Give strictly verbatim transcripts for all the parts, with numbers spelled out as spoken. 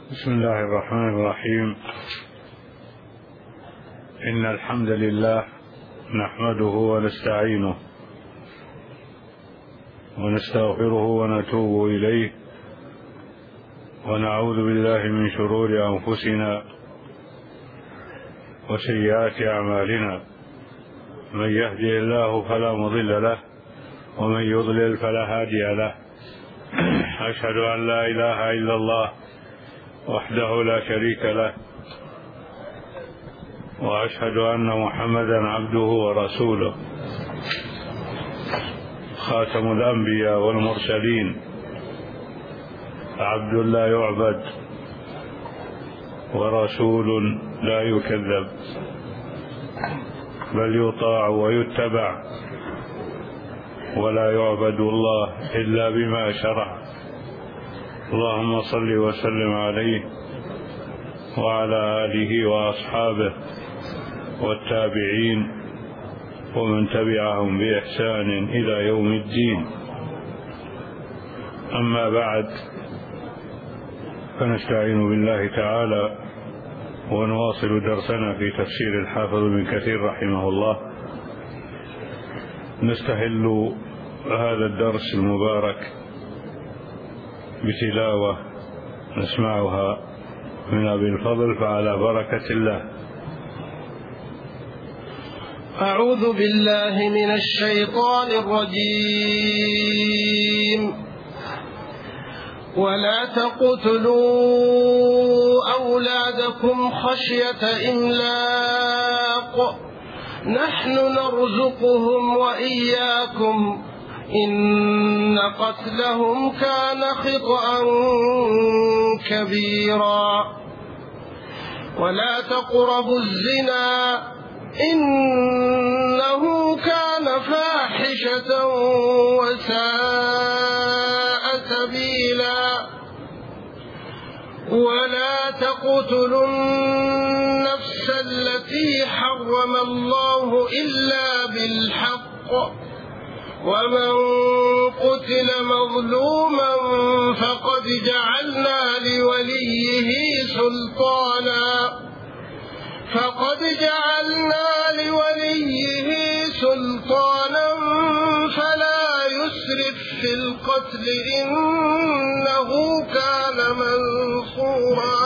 بسم الله الرحمن الرحيم. إن الحمد لله نحمده ونستعينه ونستغفره ونتوب إليه، ونعوذ بالله من شرور أنفسنا وسيئات أعمالنا. من يهدي الله فلا مضل له، ومن يضلل فلا هادي له. أشهد أن لا إله إلا الله وحده لا شريك له، وأشهد أن محمدا عبده ورسوله، خاتم الأنبياء والمرسلين، عبد لا يعبد ورسول لا يكذب، بل يطاع ويتبع، ولا يعبد الله إلا بما شرع. اللهم صل وسلم عليه وعلى آله وأصحابه والتابعين ومن تبعهم بإحسان إلى يوم الدين. أما بعد، فنستعين بالله تعالى ونواصل درسنا في تفسير الحافظ ابن كثير رحمه الله. نستهل هذا الدرس المبارك بتلاوة نسمعها من أبي الفضل، فعلى بركة الله. أعوذ بالله من الشيطان الرجيم. ولا تقتلوا أولادكم خشية إملاق، نحن نرزقهم وإياكم، إن قتلهم كان خطأ كبيرا. ولا تقربوا الزنا، إنه كان فاحشة وساء سبيلا. ولا تقتلوا النفس التي حرم الله إلا بالحق، ومن قتل مظلوما فقد جعلنا لوليه سلطانا فقد جعلنا لوليه سلطانا فلا يسرف في القتل، إنه كان منصورا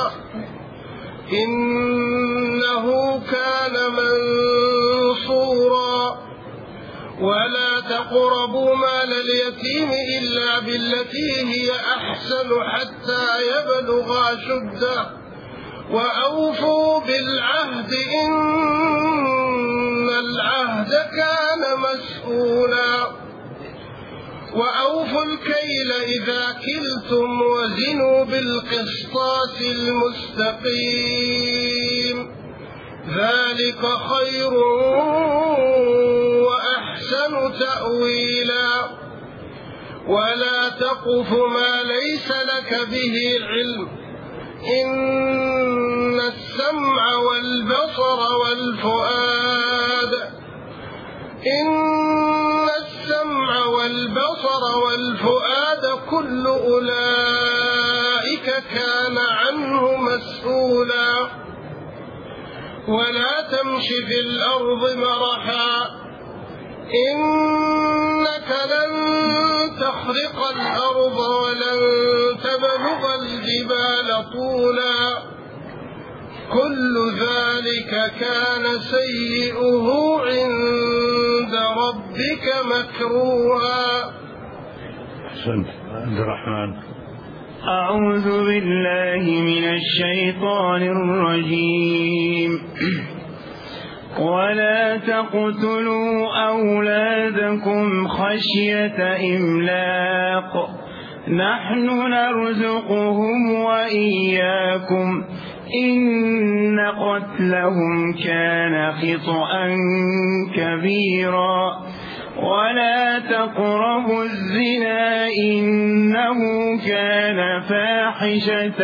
إنه كان منصورا. ولا تقربوا مال اليتيم إلا بالتي هي أحسن حتى يبلغ أشده، وأوفوا بالعهد إن العهد كان مسؤولا. وأوفوا الكيل إذا كلتم وزنوا بالقسطاس المستقيم، ذلك خير وأحسن تأويلا. ولا تقف ما ليس لك به علم، إن السمع والبصر والفؤاد إن السمع والبصر والفؤاد كل أولئك كان عنه مسؤولا. ولا تمش في الأرض مرحا، إنك لن تخرق الأرض ولن تبلغ الجبال طولا، كل ذلك كان سيئه عند ربك مكروها. أحسنت عبد الرحمن. أعوذ بالله من الشيطان الرجيم. ولا تقتلوا أولادكم خشية إملاق، نحن نرزقهم وإياكم، إن قتلهم كان خطأ كبيرا. ولا تقربوا الزنا، إنه كان فاحشة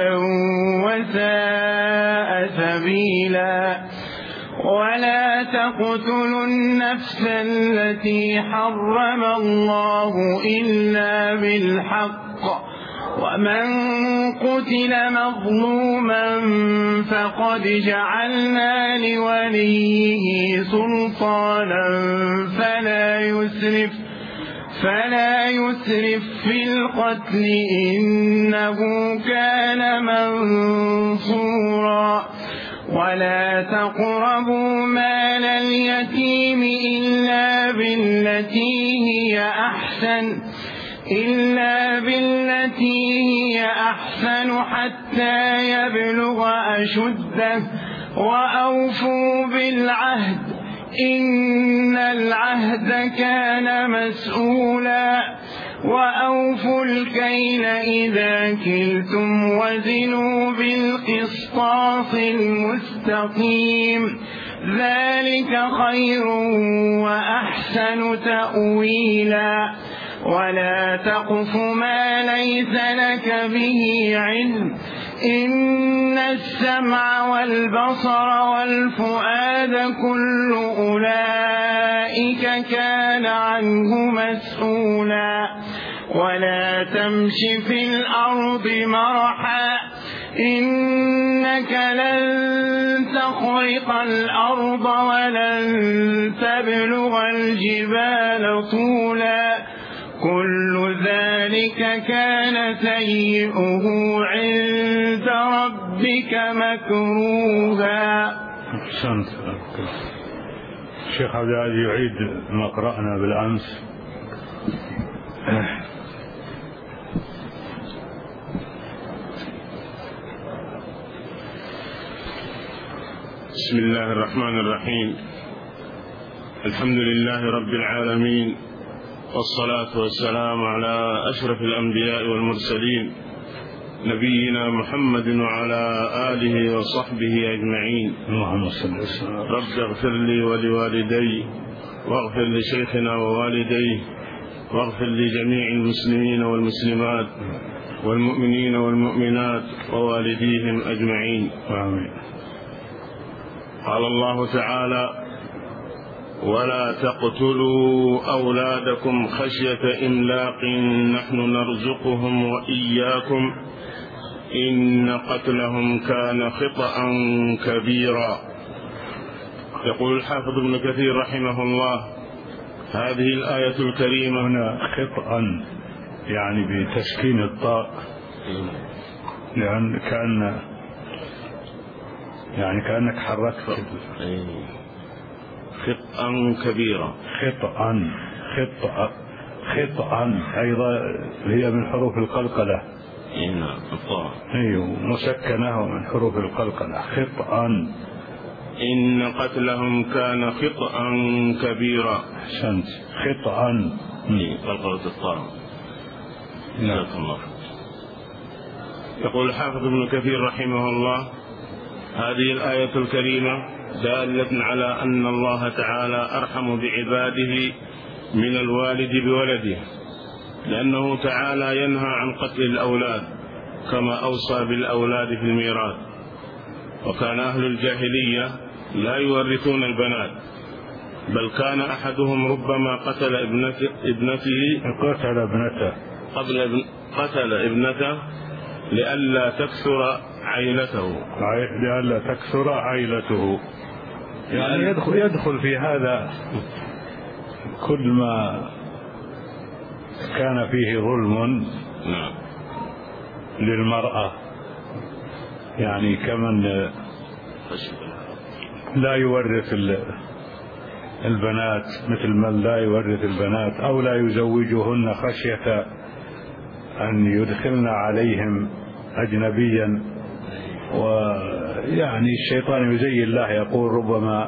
وساء سبيلا. ولا تقتلوا النفس التي حرم الله إلا بالحق، ومن قتل مظلوما فقد جعلنا لوليه سلطانا فلا يسرف فلا يسرف في القتل إنه كان منصورا ولا تقربوا مال اليتيم إلا بالتي هي أحسن إلا بالتي هي أحسن حتى يبلغ أشده وأوفوا بالعهد إن العهد كان مسؤولا وأوفوا الكيل إذا كلتم وزنوا بالقسطاس المستقيم ذلك خير وأحسن تأويلا ولا تقف ما ليس لك به علم إن السمع والبصر والفؤاد كل أولئك كان عنه مسؤولا ولا تمش في الأرض مرحا إنك لن تخرق الأرض ولن تبلغ الجبال طولا كل ذلك كان سيئه عند ربك مكروها. أحسنت. الشيخ عبد العزيز يعيد ما قرأنا بالأمس. بسم الله الرحمن الرحيم. الحمد لله رب العالمين، والصلاة والسلام على أشرف الأنبياء والمرسلين نبينا محمد وعلى آله وصحبه أجمعين. اللهم صل وسلم. رب اغفر لي ولوالدي واغفر لشيخنا ووالديه واغفر لجميع المسلمين والمسلمات والمؤمنين والمؤمنات ووالديهم أجمعين. آمين. قال الله تعالى: ولا تقتلوا أولادكم خشية إملاق نحن نرزقهم وإياكم إن قتلهم كان خطأ كبيرا. يقول الحافظ ابن كثير رحمه الله: هذه الآية الكريمة هنا خطأ يعني بتسكين الطاء، لأن كأن يعني كأنك حركت خطأ كبيرا. خطأ خطأ خطأ أيضا هي من حروف القلقلة. نعم الطاء أيوه مسكنة من حروف القلقلة. خطأ إن قتلهم كان خطأ كبيرا. أحسنت. خطأ قلقلة الطاء. نعم. يقول الحافظ ابن كثير رحمه الله: هذه الآية الكريمة دالة على أن الله تعالى أرحم بعباده من الوالد بولده، لأنه تعالى ينهى عن قتل الأولاد كما أوصى بالأولاد في الميراث. وكان أهل الجاهلية لا يورثون البنات، بل كان أحدهم ربما قتل ابنته قتل ابنته قبل ابن قتل ابنته لئلا تكثر عائلته لئلا تكثر عائلته يعني يدخل يدخل في هذا كل ما كان فيه ظلم للمرأة، يعني كمن لا يورث البنات، مثل من لا يورث البنات أو لا يزوجهن خشية أن يدخلن عليهم أجنبيا. ويعني الشيطان يزين الله، يقول ربما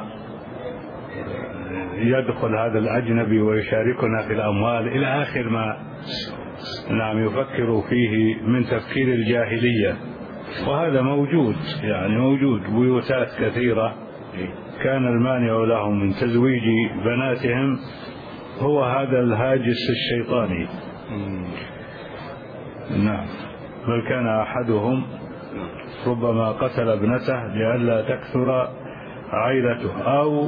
يدخل هذا الأجنبي ويشاركنا في الأموال إلى آخر ما نعم يفكر فيه من تفكير الجاهلية. وهذا موجود، يعني موجود بيوتات كثيرة كان المانع لهم من تزويج بناتهم هو هذا الهاجس الشيطاني. نعم. بل كان أحدهم ربما قتل ابنته لئلا تكثر عائلته أو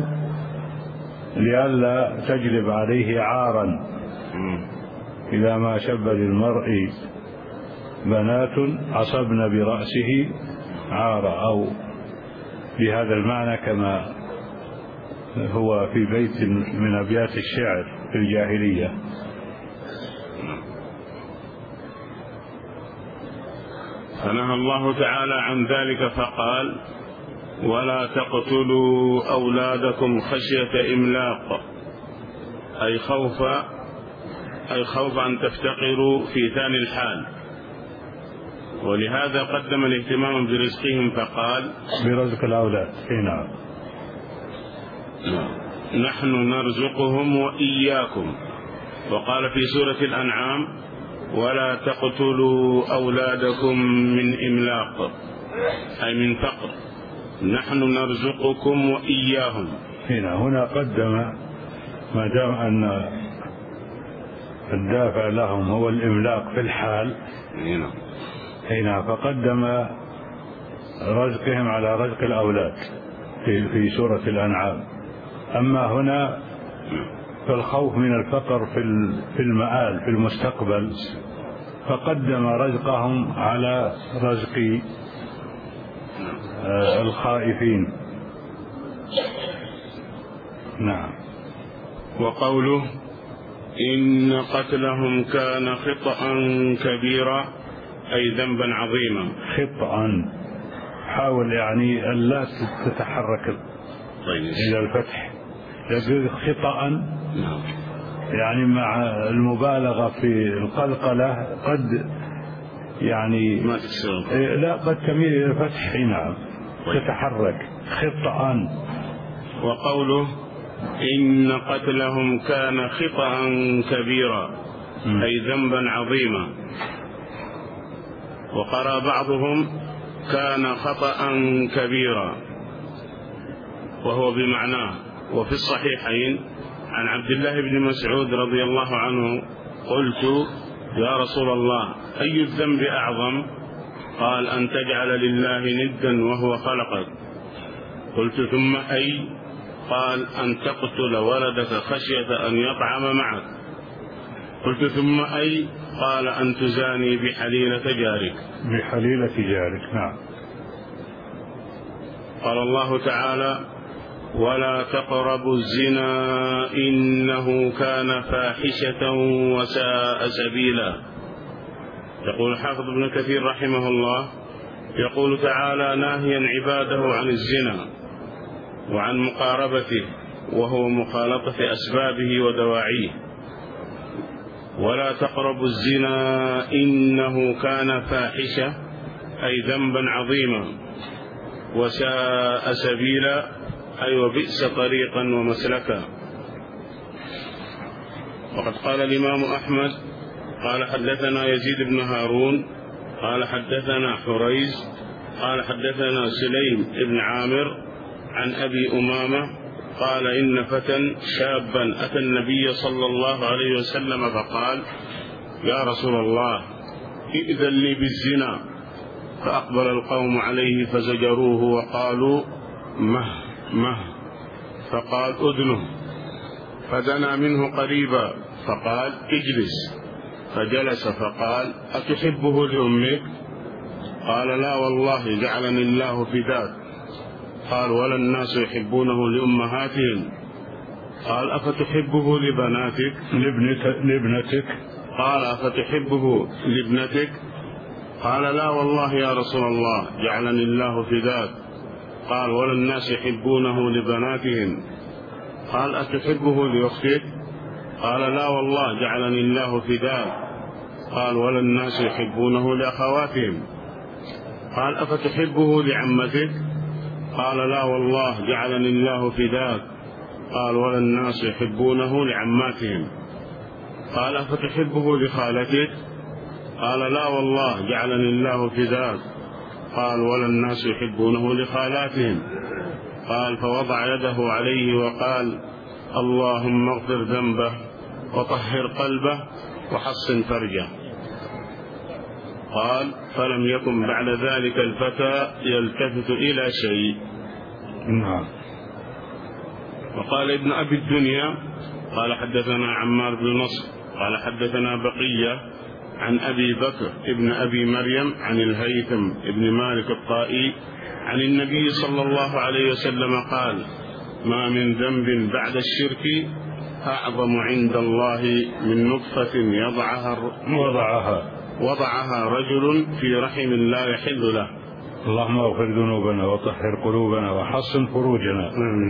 لئلا تجلب عليه عارا إذا ما شب للمرء بنات عصبن برأسه عارة، أو بهذا المعنى كما هو في بيت من أبيات الشعر في الجاهلية. فنهى الله تعالى عن ذلك فقال: ولا تقتلوا أولادكم خشية إملاق، أي خوف أي خوف أن تفتقروا في ثاني الحال. ولهذا قدم الاهتمام برزقهم فقال: برزق الأولاد. نعم. نحن نرزقهم وإياكم. وقال في سورة الأنعام: ولا تقتلوا أولادكم من إملاق، أي من فقر، نحن نرزقكم وإياهم. هنا هنا قدم ما دام أن الدافع لهم هو الإملاق في الحال، هنا هنا فقدم رزقهم على رزق الأولاد في في سورة الأنعام. أما هنا فالخوف من الفقر في في المآل في المستقبل، فقدم رزقهم على رزق الخائفين. نعم. وقوله: إن قتلهم كان خطأ كبيرا، أي ذنبا عظيما. خطأ، حاول يعني أن لا تتحرك إلى الفتح، يقول خطأ يعني مع المبالغة في القلقلة قد يعني ما تكسر، لا قد تميل إلى الفتح. نعم، تتحرك خطأ. وقوله: إن قتلهم كان خطأ كبيرا، أي ذنبا عظيما. وقرأ بعضهم: كان خطأ كبيرا، وهو بمعناه. وفي الصحيحين عن عبد الله بن مسعود رضي الله عنه: قلت: يا رسول الله، أي الذنب أعظم؟ قال: أن تجعل لله ندا وهو خلقك. قلت: ثم أي؟ قال: أن تقتل ولدك خشية أن يطعم معك. قلت: ثم أي؟ قال: أن تزاني بحليلة جارك. بحليلة جارك. نعم. قال الله تعالى: ولا تقربوا الزنا إنه كان فاحشة وساء سبيلا. يقول حافظ ابن كثير رحمه الله: يقول تعالى ناهيا عباده عن الزنا وعن مقاربته، وهو مخالطة أسبابه ودواعيه. ولا تقربوا الزنا إنه كان فاحشة، أي ذنبا عظيما، وساء سبيلا، أي وبئس طريقا ومسلكا. وقد قال الإمام أحمد قال: حدثنا يزيد بن هارون قال حدثنا حريز قال حدثنا سليم بن عامر عن أبي أمامة قال: إن فتى شابا أتى النبي صلى الله عليه وسلم فقال: يا رسول الله، ائذن لي بالزنا. فأقبل القوم عليه فزجروه وقالوا: مه مه. فقال: أذنه. فدنا منه قريبا فقال: اجلس. فجلس فقال: أتحبه لأمك؟ قال: لا والله، جعلني الله فداك. قال: ولا الناس يحبونه لأمهاتهم؟ قال: أفتحبه لبناتك؟ لابنتك. قال: أفتحبه لابنتك؟ قال: لا والله يا رسول الله، جعلني الله فداك. قال: ولا الناس يحبونه لبناتهم؟ قال: أتحبه لأختك؟ قال: لا والله، جعلني الله فداك. قال: ولا الناس يحبونه لأخواتهم؟ قال: أفتحبه لعمتك؟ قال: لا والله، جعلني الله فداك. قال: ولا الناس يحبونه لعماتهم؟ قال: أفتحبه لخالتك؟ قال: لا والله، جعلني الله فداك. قال: ولا الناس يحبونه لخالاتهم؟ قال: فوضع يده عليه وقال: اللهم اغفر ذنبه وطهر قلبه وحصن فرجه. قال: فلم يكن بعد ذلك الفتى يلتفت إلى شيء. نعم. وقال ابن أبي الدنيا قال: حدثنا عمار بن نصر قال: حدثنا بقية عن أبي بكر ابن أبي مريم عن الهيثم ابن مالك الطائي عن النبي صلى الله عليه وسلم قال: ما من ذنب بعد الشرك أعظم عند الله من نطفة يضعها وضعها وضعها رجل في رحم لا يحل له. اللهم اغفر ذنوبنا وطهر قلوبنا وحصن فروجنا.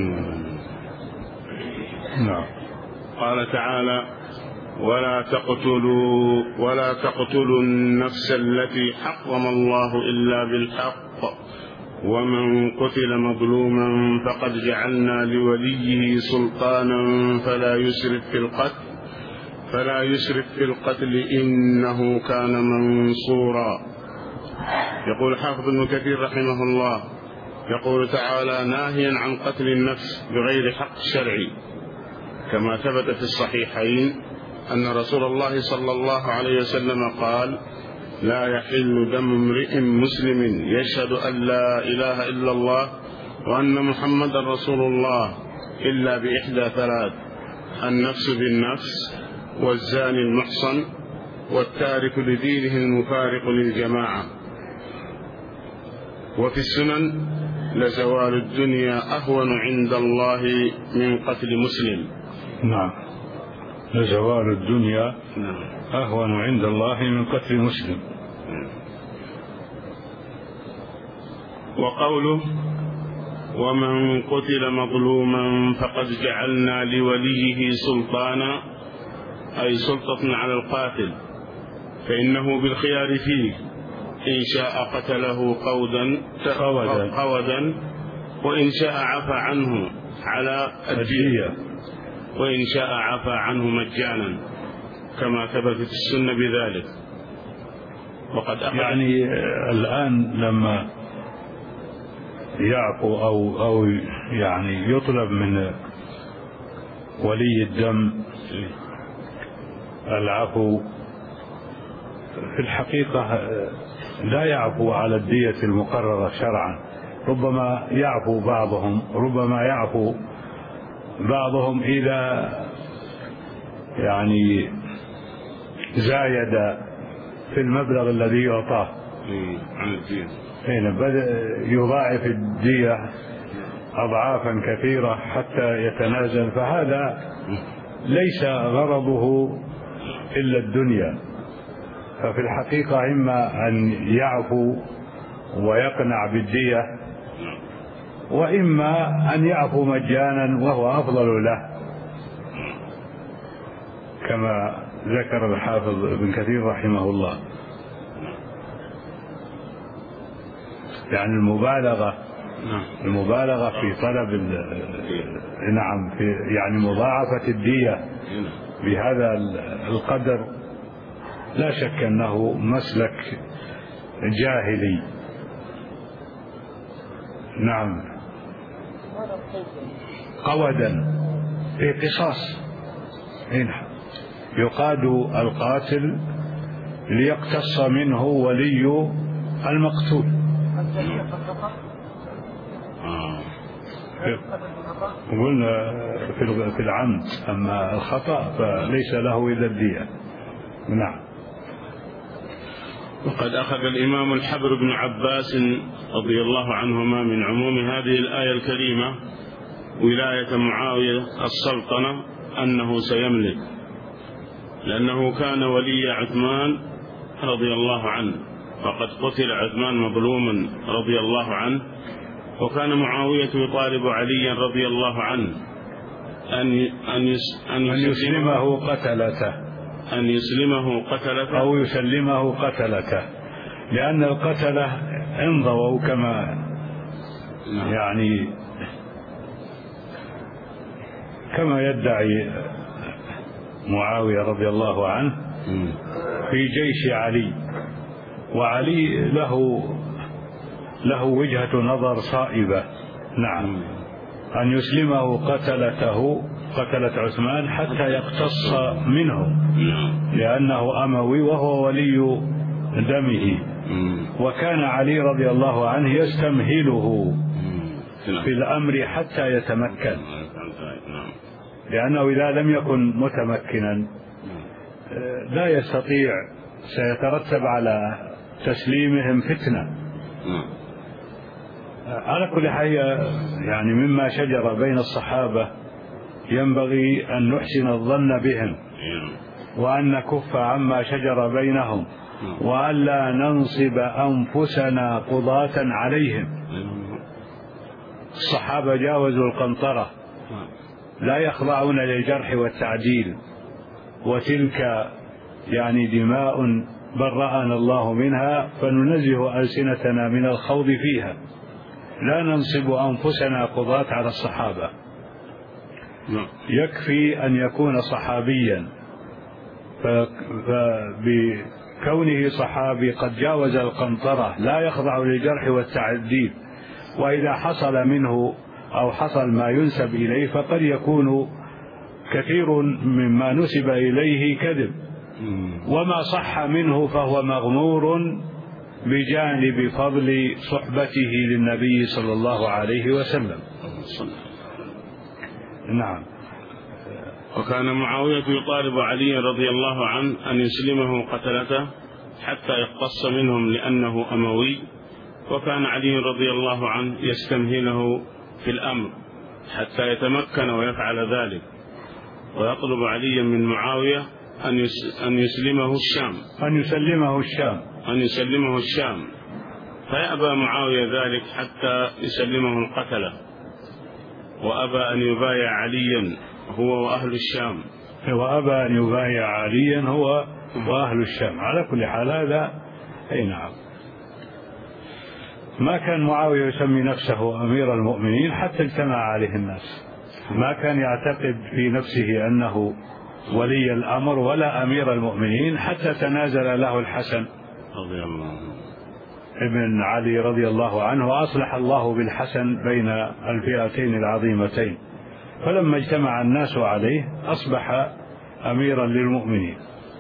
نعم. قال تعالى: ولا تقتلوا ولا تقتلوا النفس التي حرم الله إلا بالحق ومن قتل مظلوما فقد جعلنا لوليه سلطانا فلا يسرف في القتل فلا يسرف في القتل إنه كان منصورا. يقول حافظ ابن كثير رحمه الله: يقول تعالى ناهيا عن قتل النفس بغير حق شرعي، كما ثبت في الصحيحين أن رسول الله صلى الله عليه وسلم قال: لا يحل دم امرئ مسلم يشهد أن لا إله إلا الله وأن محمد رسول الله إلا بإحدى ثلاث: النفس بالنفس، والزاني المحصن، والتارك لدينه المفارق للجماعة. وفي السنن: لزوال الدنيا أهون عند الله من قتل مسلم. نعم. لزوال الدنيا أهون عند الله من قتل مسلم. وقوله: ومن قتل مظلوما فقد جعلنا لوليه سلطانا، أي سلطة على القاتل، فإنه بالخيار فيه، إن شاء قتله قودا قودا وإن شاء عفى عنه على الدية، وإن شاء عفى عنه مجانا، كما ثبتت السنة بذلك. وقد يعني الآن لما يعفو أو أو يعني يطلب من ولي الدم العفو، في الحقيقة لا يعفو على الدية المقررة شرعا، ربما يعفو بعضهم ربما يعفو بعضهم إذا يعني زايد في المبلغ الذي يعطاه عن الدية، بدأ يضاعف الدية أضعافا كثيرة حتى يتنازل، فهذا ليس غرضه إلا الدنيا. ففي الحقيقة إما أن يعفو ويقنع بالدية، وإما أن يعفو مجانا وهو أفضل له، كما ذكر الحافظ ابن كثير رحمه الله. يعني المبالغة المبالغة في طلب نعم في يعني مضاعفة الدية بهذا القدر لا شك أنه مسلك جاهلي. نعم. قودا في قصاص، يقاد القاتل ليقتص منه ولي المقتول. قلنا في العمد، أما الخطأ فليس له إلا الدية. نعم. وقد أخذ الإمام الحبر بن عباس رضي الله عنهما من عموم هذه الآية الكريمة ولاية معاوية السلطنة أنه سيملك، لأنه كان ولي عثمان رضي الله عنه، فقد قتل عثمان مظلوما رضي الله عنه، وكان معاوية يطالب عليا رضي الله عنه أن أن أن يسلمه قتلته أن يسلمه قتلته أو يسلمه قتلته، لأن القتلة انضووا كما يعني كما يدعي معاوية رضي الله عنه في جيش علي، وعلي له له وجهة نظر صائبة. نعم. أن يسلمه قتلته قتلة عثمان حتى يقتص منه، لأنه أموي وهو ولي دمه، وكان علي رضي الله عنه يستمهله في الأمر حتى يتمكن، لأنه إذا لم يكن متمكنا لا يستطيع سيترتب على تسليمهم فتنة. على كل حال يعني مما شجر بين الصحابة ينبغي أن نحسن الظن بهم وأن نكف عما شجر بينهم وأن لا ننصب أنفسنا قضاة عليهم. الصحابة جاوزوا القنطرة، لا يخضعون للجرح والتعديل، وتلك يعني دماء برأنا الله منها، فننزه ألسنتنا من الخوض فيها، لا ننصب أنفسنا قضاة على الصحابة. يكفي أن يكون صحابيا فبكونه صحابي قد جاوز القنطرة لا يخضع للجرح والتعديل، وإذا حصل منه أو حصل ما ينسب إليه فقد يكون كثير مما نسب إليه كذب، وما صح منه فهو مغمور بجانب فضل صحبته للنبي صلى الله عليه وسلم. نعم. وكان معاوية يطالب علي رضي الله عنه أن يسلمه قتلته حتى يقتص منهم لأنه أموي، وكان علي رضي الله عنه يستمهله في الأمر حتى يتمكن ويفعل ذلك، ويطلب عليا من معاوية أن يسلمه الشام أن يسلمه الشام أن يسلمه الشام فيأبى معاوية ذلك حتى يسلمه القتلة، وأبى أن يبايع عليا هو وأهل الشام وأبى أن يبايع عليا هو وأهل الشام. على كل حال هذا أي نعم، ما كان معاوية يسمي نفسه أمير المؤمنين حتى اجتمع عليه الناس، ما كان يعتقد في نفسه أنه ولي الأمر ولا أمير المؤمنين حتى تنازل له الحسن رضي الله ابن علي رضي الله عنه، وأصلح الله بالحسن بين الفئتين العظيمتين، فلما اجتمع الناس عليه أصبح أميرا للمؤمنين.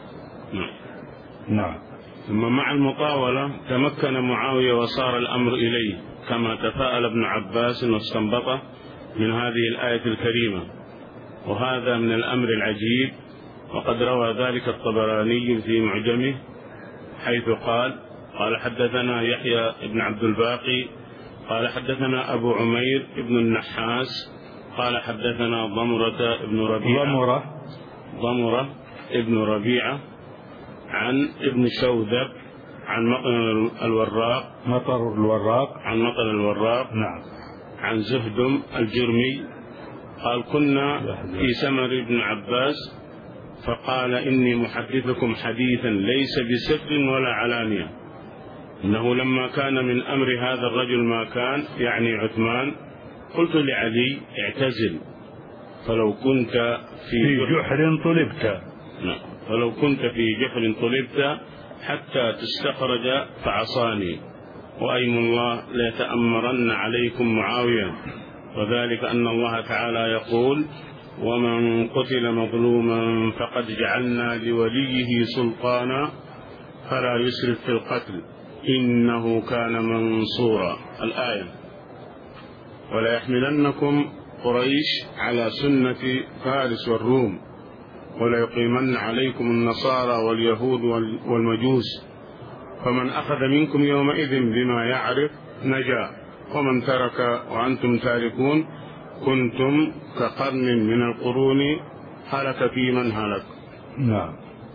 نعم. ثم مع المطاولة تمكن معاوية وصار الأمر إليه كما تفاءل ابن عباس واستنبطه من هذه الآية الكريمة، وهذا من الأمر العجيب. وقد روى ذلك الطبراني في معجمه حيث قال قال حدثنا يحيى بن عبد الباقي قال حدثنا أبو عمير بن النحاس قال حدثنا ضمرة بن ربيعة ضمرة ضمرة ابن ربيعة عن ابن شوذب عن مطر الوراق مطر الوراق عن مطر الوراق نعم عن زهدم الجرمي قال كنا في سمر ابن عباس فقال إني محدثكم حديثا ليس بسر ولا علانية، إنه لما كان من أمر هذا الرجل ما كان يعني عثمان، قلت لعلي اعتزل فلو كنت في, في جحر طلبت نعم فلو كنت في جحر طلبت حتى تستخرج فعصاني، وأيم الله ليتأمرن عليكم معاوية، وذلك أن الله تعالى يقول ومن قتل مظلوما فقد جعلنا لوليه سلطانا فلا يسرف في القتل إنه كان منصورا. الآية. ولا يحملنكم قريش على سنة فارس والروم ولا يقيمن عليكم النصارى واليهود والمجوس، فمن أخذ منكم يومئذ بما يعرف نجا، ومن ترك وأنتم تاركون كنتم كقرن من القرون هلك في من هلك. نعم.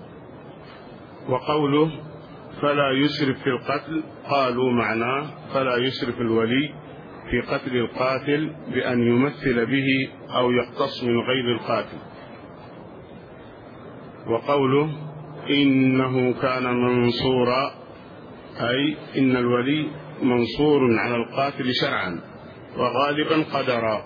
وقوله فلا يسرف في القتل قالوا معناه فلا يسرف الولي في قتل القاتل بأن يمثل به أو يقتص من غير القاتل. وقوله إنه كان منصورا أي إن الولي منصور على القاتل شرعا وغالبا قدرا.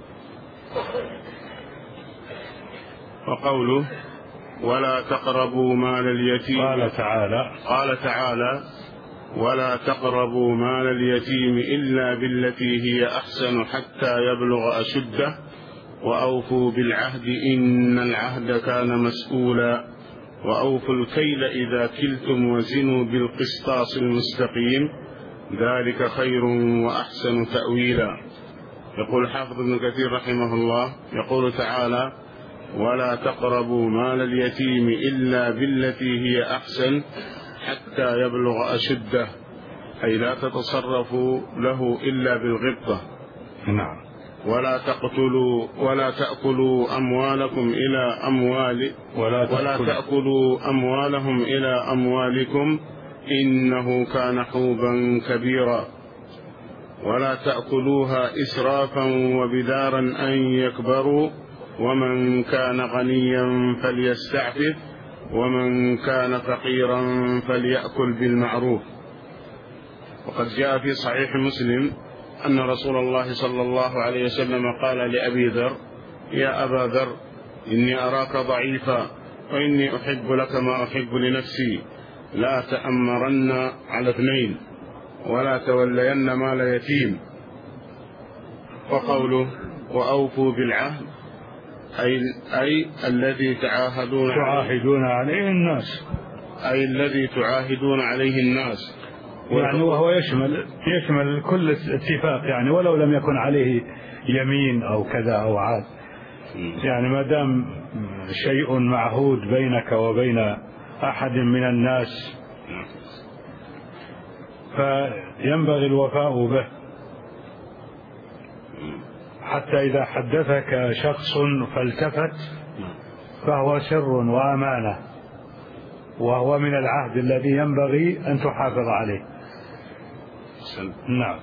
وقوله ولا تقربوا مال اليتيم قال تعالى قال تعالى ولا تقربوا مال اليتيم إلا بالتي هي أحسن حتى يبلغ أشده وأوفوا بالعهد إن العهد كان مسؤولا وأوفوا الكيل إذا كلتم وزنوا بالقسطاس المستقيم ذلك خير وأحسن تأويلا. يقول حافظ ابن كثير رحمه الله يقول تعالى ولا تقربوا مال اليتيم إلا بالتي هي أحسن حتى يبلغ أشده، أي لا تتصرفوا له إلا بالغبطة. نعم. ولا تقتلوا ولا تأكلوا أموالكم إلى أموال ولا, ولا تأكلوا أموالهم إلى أموالكم إنه كان حوبا كبيرا. ولا تأكلوها إسرافا وبدارا أن يكبروا، ومن كان غنيا فليستعفف، ومن كان فقيرا فليأكل بالمعروف. وقد جاء في صحيح مسلم أن رسول الله صلى الله عليه وسلم قال لأبي ذر: يا أبا ذر، إني أراك ضعيفا وإني أحب لك ما أحب لنفسي، لا تأمرن على اثنين ولا تولين مال يتيم. وقوله وأوفوا بالعهد أي, أي الذي تعاهدون تعاهدون عليه الناس، أي الذي تعاهدون عليه الناس، يعني وهو يشمل يشمل كل اتفاق، يعني ولو لم يكن عليه يمين أو كذا أو عاد، يعني ما دام شيء معهود بينك وبين أحد من الناس فينبغي الوفاء به، حتى إذا حدثك شخص فالتفت فهو سر وأمانة، وهو من العهد الذي ينبغي أن تحافظ عليه. نعم.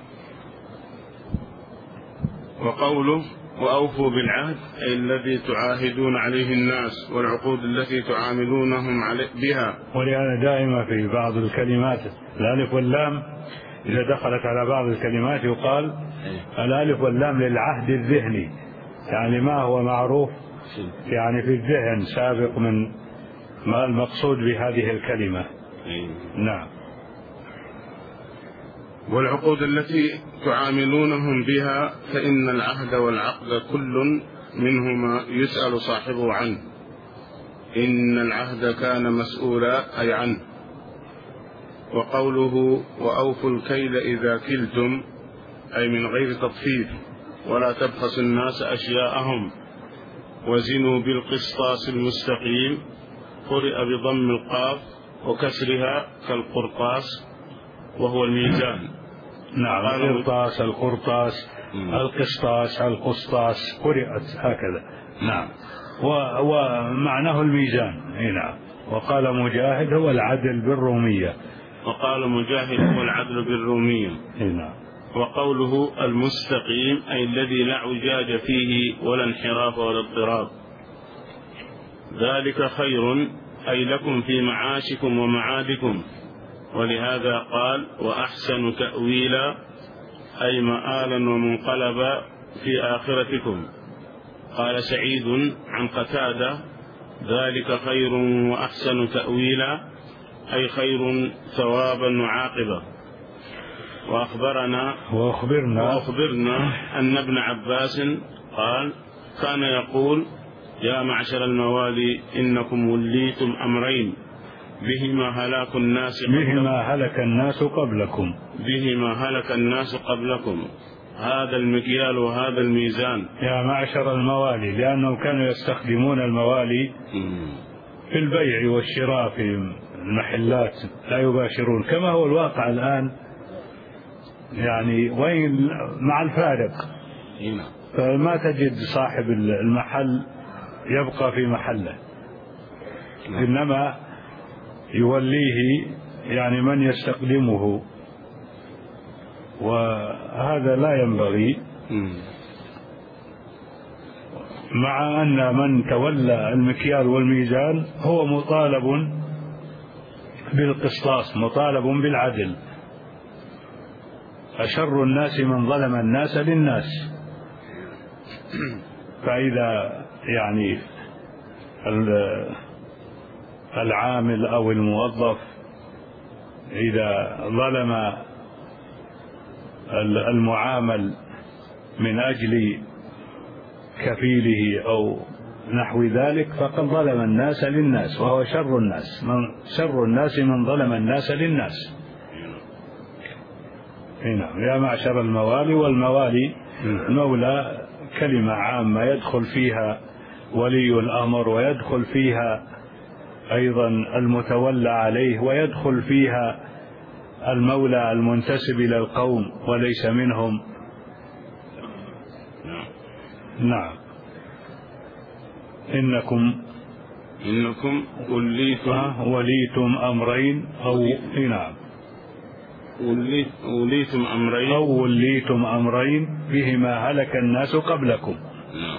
وقوله وأوفوا بالعهد أي الذي تعاهدون عليه الناس والعقود التي تعاملونهم بها. ولهذا دائما في بعض الكلمات الألف واللام إذا دخلت على بعض الكلمات يقال الألف واللام للعهد الذهني، يعني ما هو معروف يعني في الذهن سابق من ما المقصود بهذه الكلمة. نعم. والعقود التي تعاملونهم بها فإن العهد والعقد كل منهما يسأل صاحبه عنه، إن العهد كان مسؤولا أي عنه. وقوله وأوفوا الكيل إذا كلتم أي من غير تطفيف، ولا تبخسوا الناس أشياءهم، وزنوا بالقسطاس المستقيم، قرئ بضم القاف وكسرها كالقرطاس وهو الميزان. نعم. القرطاس القرطاس القسطاس القسطاس قرئت هكذا. نعم. ومعناه الميزان. نعم. وقال مجاهد هو العدل بالرومية. وقال مجاهد هو العدل بالرومية. نعم. وقوله المستقيم أي الذي لا عجاج فيه ولا انحراف ولا اضطراب. ذلك خير أي لكم في معاشكم ومعادكم، ولهذا قال وأحسن تأويلا أي مآلا ومنقلبا في آخرتكم. قال سعيد عن قتادة ذلك خير وأحسن تأويلا أي خير ثوابا وعاقبة. وأخبرنا وأخبرنا, وأخبرنا أن ابن عباس قال كان يقول يا معشر الموالي إنكم وليتم أمرين بهما هلاك الناس بهما هلك الناس قبلكم بهما هلك الناس قبلكم هذا المكيال وهذا الميزان. يا معشر الموالي لأنهم كانوا يستخدمون الموالي في البيع والشراء في المحلات، لا يباشرون كما هو الواقع الآن، يعني وين مع الفارق، فما تجد صاحب المحل يبقى في محله، إنما يوليه يعني من يستخدمه، وهذا لا ينبغي. مع أن من تولى المكيال والميزان هو مطالب بالقسطاس، مطالب بالعدل. أشر الناس من ظلم الناس للناس. فإذا يعني العامل أو الموظف إذا ظلم المعامل من أجل كفيله أو نحو ذلك فقد ظلم الناس للناس، وهو شر الناس من شر الناس من ظلم الناس للناس. نعم. يا معشر الموالي، والموالي مولى كلمة عامة يدخل فيها ولي الأمر، ويدخل فيها أيضا المتولى عليه، ويدخل فيها المولى المنتسب إلى القوم وليس منهم. نعم. إنكم إنكم وليتم وليتم أمرين أو نعم وليتم أمرين أو وليتم أمرين بهما هلك الناس قبلكم. نعم.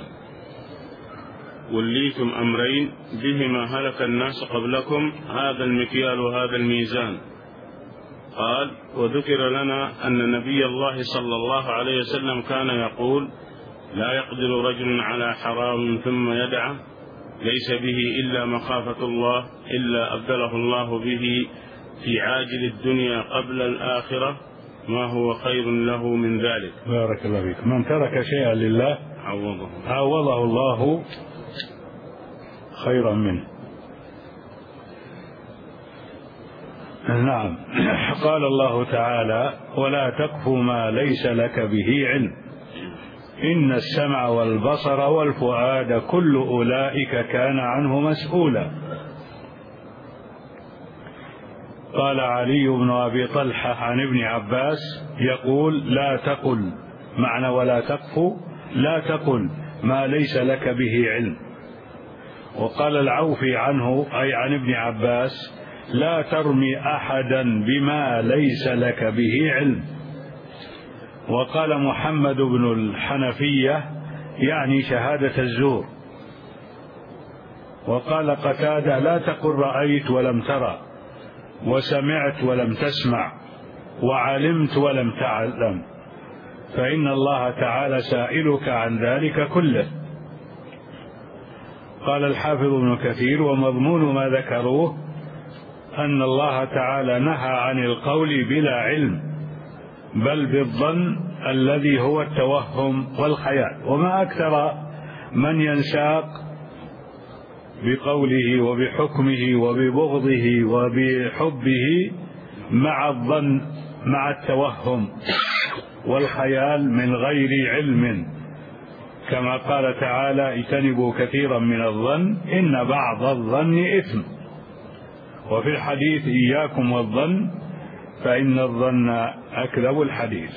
وليتم أمرين بهما هلك الناس قبلكم، هذا المكيال وهذا الميزان. قال: وذكر لنا أن نبي الله صلى الله عليه وسلم كان يقول: لا يقدر رجل على حرام ثم يدعه ليس به إلا مخافة الله إلا أبدله الله به في عاجل الدنيا قبل الآخرة ما هو خير له من ذلك. بارك الله فيك. من ترك شيئا لله عوضه, عوضه الله خيرا منه. نعم. قال الله تعالى: ولا تقف ما ليس لك به علم إن السمع والبصر والفؤاد كل أولئك كان عنه مسؤولا. قال علي بن أبي طلحة عن ابن عباس يقول: لا تقل، معنى ولا تقف لا تقل ما ليس لك به علم. وقال العوفي عنه أي عن ابن عباس: لا ترمي أحدا بما ليس لك به علم. وقال محمد بن الحنفية يعني شهادة الزور. وقال قتادة: لا تقل رأيت ولم ترى، وسمعت ولم تسمع، وعلمت ولم تعلم، فإن الله تعالى سائلك عن ذلك كله. قال الحافظ ابن كثير: ومضمون ما ذكروه أن الله تعالى نهى عن القول بلا علم، بل بالظن الذي هو التوهم والخيال. وما أكثر من ينساق بقوله وبحكمه وببغضه وبحبه مع الظن مع التوهم والخيال من غير علم، كما قال تعالى: اجتنبوا كثيرا من الظن إن بعض الظن إثم. وفي الحديث: إياكم والظن فإن الظن أكذب الحديث.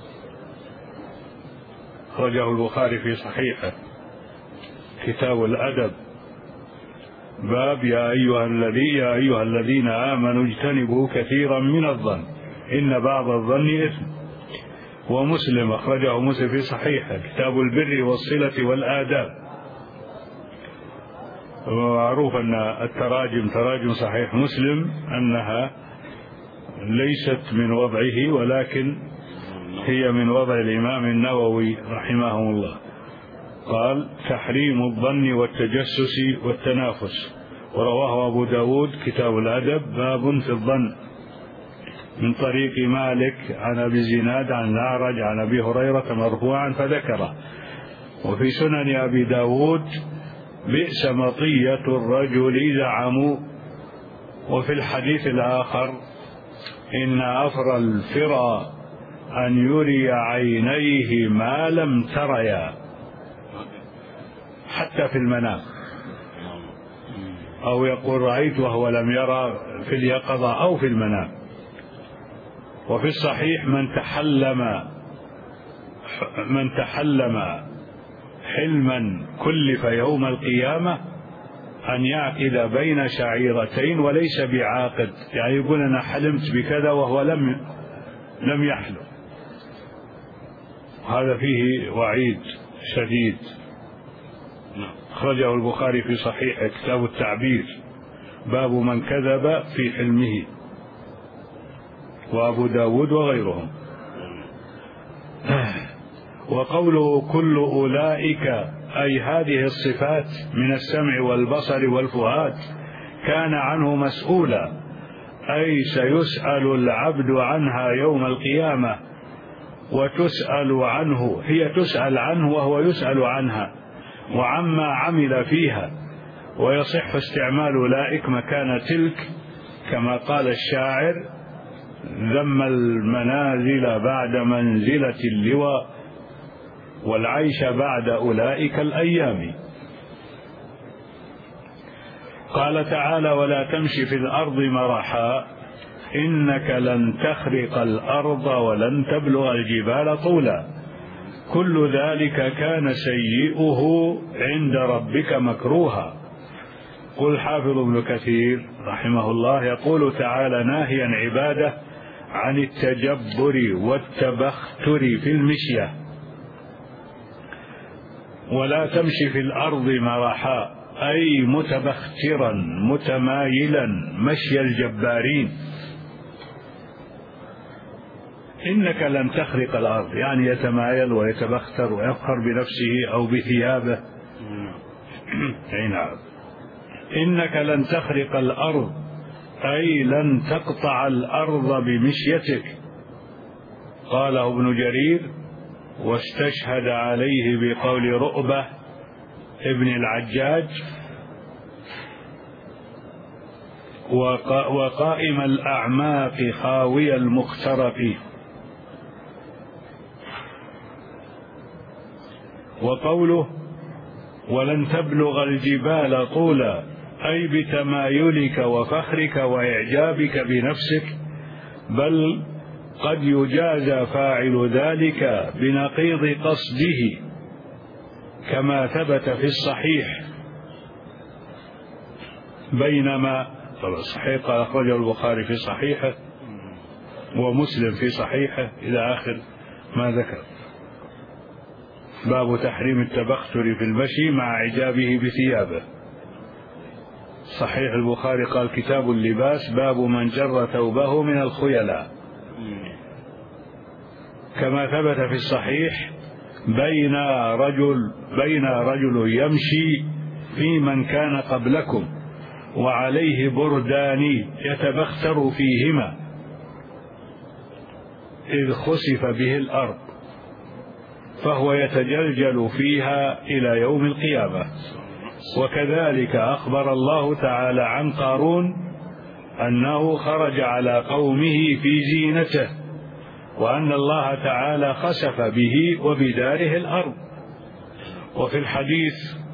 أخرجه البخاري في صحيحه كتاب الأدب، باب يا أيها الذي يا أيها الذين آمنوا اجتنبوا كثيرا من الظن إن بعض الظن إثم. ومسلم أخرجه مسلم في صحيحه كتاب البر والصلة والآداب. ومعروف أن التراجم تراجم صحيح مسلم أنها ليست من وضعه، ولكن هي من وضع الإمام النووي رحمه الله. قال: تحريم الظن والتجسس والتنافس. ورواه أبو داود كتاب الأدب باب في الظن من طريق مالك عن أبي الزناد عن الأعرج عن أبي هريرة مرفوعا فذكره. وفي سنن أبي داود: بئس مطية الرجل زعموا. وفي الحديث الآخر: إن أفر الفرى أن يري عينيه ما لم تريا، حتى في المنام، أو يقول رأيت وهو لم يرى في اليقظة أو في المنام. وفي الصحيح: من تحلم من تحلم حلما كلف يوم القيامة أن يعقد بين شعيرتين وليس بعاقد، يعني يقول أنا حلمت بكذا وهو لم لم يحلم. هذا فيه وعيد شديد. أخرجه البخاري في صحيح كتاب التعبير باب من كذب في حلمه، وأبو داود وغيرهم. وقوله كل أولئك أي هذه الصفات من السمع والبصر والفؤاد كان عنه مسؤولا، أي سيسأل العبد عنها يوم القيامة، وتسأل عنه، هي تسأل عنه وهو يسأل عنها، وعما عمل فيها. ويصح استعمال أولئك مكان تلك، كما قال الشاعر: ذم المنازل بعد منزلة اللواء والعيش بعد أولئك الأيام. قال تعالى: ولا تمشي في الأرض مرحا إنك لن تخرق الأرض ولن تبلغ الجبال طولا كل ذلك كان سيئه عند ربك مكروها. قل حافظ ابن كثير رحمه الله يقول تعالى ناهيا عباده عن التجبر والتبختر في المشية: ولا تمشي في الأرض مرحا أي متبخترا متمايلا مشي الجبارين. إنك لن تخرق الأرض يعني يتمايل ويتبختر ويفخر بنفسه أو بثيابه. أي نعم. إنك لن تخرق الأرض أي لن تقطع الأرض بمشيتك. قاله ابن جرير واستشهد عليه بقول رؤبة ابن العجاج: وقائم الأعماق خاوي المخترق. وقوله: ولن تبلغ الجبال طولا أي بتمايلك وفخرك وإعجابك بنفسك، بل قد يجازى فاعل ذلك بنقيض قصده كما ثبت في الصحيح. بينما الصحيح قال أخرجه البخاري في صحيحه ومسلم في صحيحه إلى آخر ما ذكر. باب تحريم التبختر في المشي مع إعجابه بثيابه. صحيح البخاري قال كتاب اللباس باب من جر ثوبه من الخيلاء. كما ثبت في الصحيح: بين رجل بين رجل يمشي في من كان قبلكم وعليه بردان يتبختر فيهما إذ خسف به الأرض فهو يتجلجل فيها إلى يوم القيامة. وكذلك أخبر الله تعالى عن قارون أنه خرج على قومه في زينته وأن الله تعالى خسف به وبداره الأرض. وفي الحديث: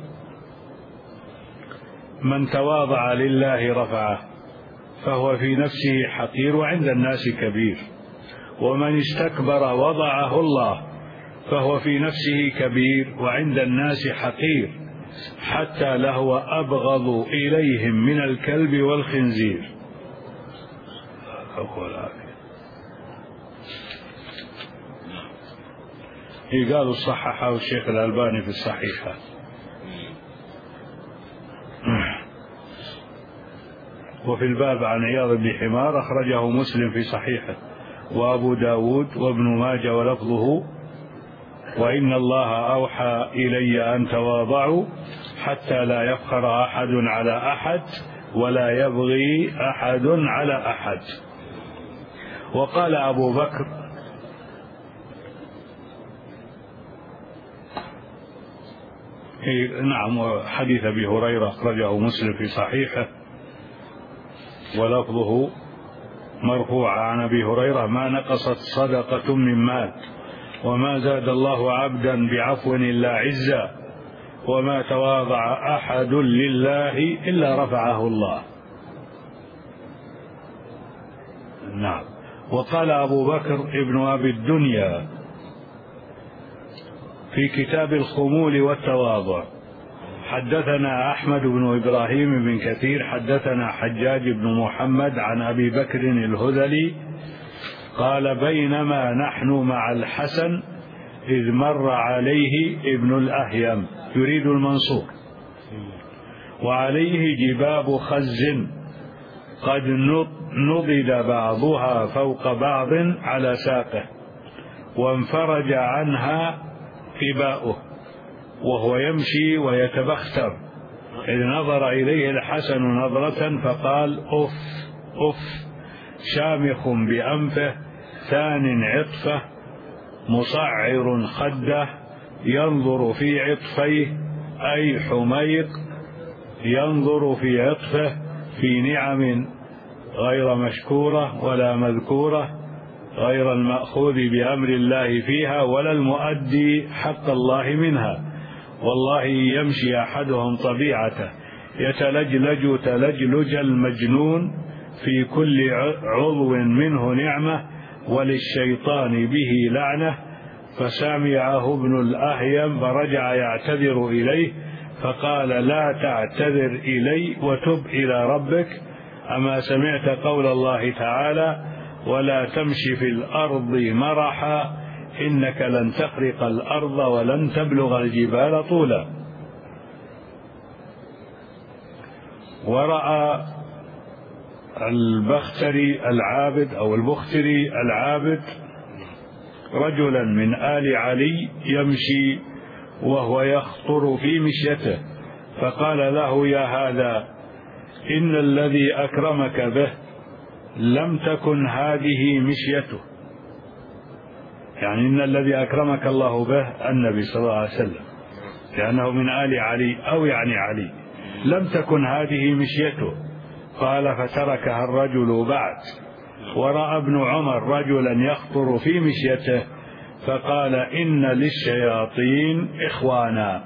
من تواضع لله رفعه فهو في نفسه حقير وعند الناس كبير، ومن استكبر وضعه الله فهو في نفسه كبير وعند الناس حقير، حتى لهو أبغض إليهم من الكلب والخنزير. قالوا صححه الشيخ الألباني في الصحيحة. وفي الباب عن عياض بن حمار أخرجه مسلم في صحيحه وأبو داود وابن ماجه ولفظه: وإن الله أوحى إلي أن تواضعوا حتى لا يفخر أحد على أحد ولا يبغي أحد على أحد. وقال أبو بكر: نعم. حديث أبي هريرة أخرجه مسلم في صحيحه ولفظه مرفوع عن أبي هريرة: ما نقصت صدقة من مال وما زاد الله عبدا بعفو إلا عزا وما تواضع أحد لله إلا رفعه الله. نعم. وقال أبو بكر ابن أبي الدنيا في كتاب الخمول والتواضع: حدثنا أحمد بن إبراهيم بن كثير حدثنا حجاج بن محمد عن أبي بكر الهذلي قال: بينما نحن مع الحسن إذ مر عليه ابن الأهيم يريد المنصور وعليه جباب خز قد نضد بعضها فوق بعض على ساقه وانفرج عنها قباؤه وهو يمشي ويتبختر، إذ نظر إليه الحسن نظرة فقال: أف أف، شامخ بأنفه ثان عطفه مصعر خده ينظر في عطفيه أي حميق ينظر في عطفه في نعم غير مشكورة ولا مذكورة غير المأخوذ بأمر الله فيها ولا المؤدي حق الله منها. والله يمشي أحدهم طبيعته يتلجلج تلجلج المجنون في كل عضو منه نعمة وللشيطان به لعنة. فسمعه ابن الأهيم فرجع يعتذر إليه فقال لا تعتذر إلي وتب إلى ربك. أما سمعت قول الله تعالى ولا تمشي في الأرض مرحا إنك لن تخرق الأرض ولن تبلغ الجبال طولا. ورأى البختري العابد أو البختري العابد رجلا من آل علي يمشي وهو يخطر في مشيته فقال له يا هذا إن الذي أكرمك به لم تكن هذه مشيته، يعني إن الذي أكرمك الله به النبي صلى الله عليه وسلم لأنه من آل علي أو يعني علي، لم تكن هذه مشيته. قال فتركها الرجل بعد. ورأى ابن عمر رجلا يخطر في مشيته فقال إن للشياطين إخوانا.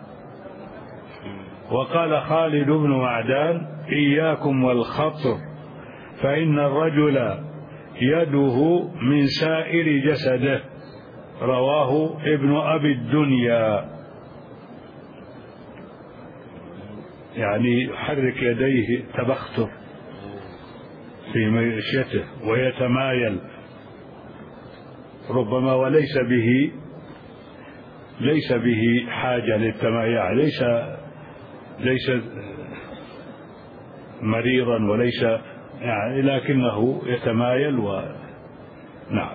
وقال خالد بن معدان إياكم والخطر فإن الرجل يده من سائر جسده. رواه ابن أبي الدنيا. يعني يحرك يديه تبختر في مشيته ويتمايل ربما وليس به ليس به حاجة للتمايل، ليس ليس مريضا وليس يعني لكنه يتمايل و نعم.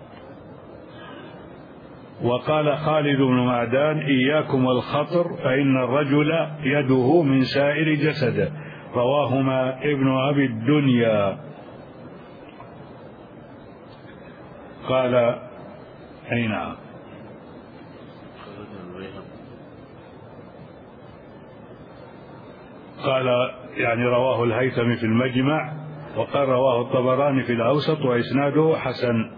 وقال خالد بن معدان إياكم والخطر فإن الرجل يده من سائر جسده. رواهما ابن أبي الدنيا. قال أي نعم. قال يعني رواه الهيثمي في المجمع وقال رواه الطبراني في الأوسط وإسناده حسن.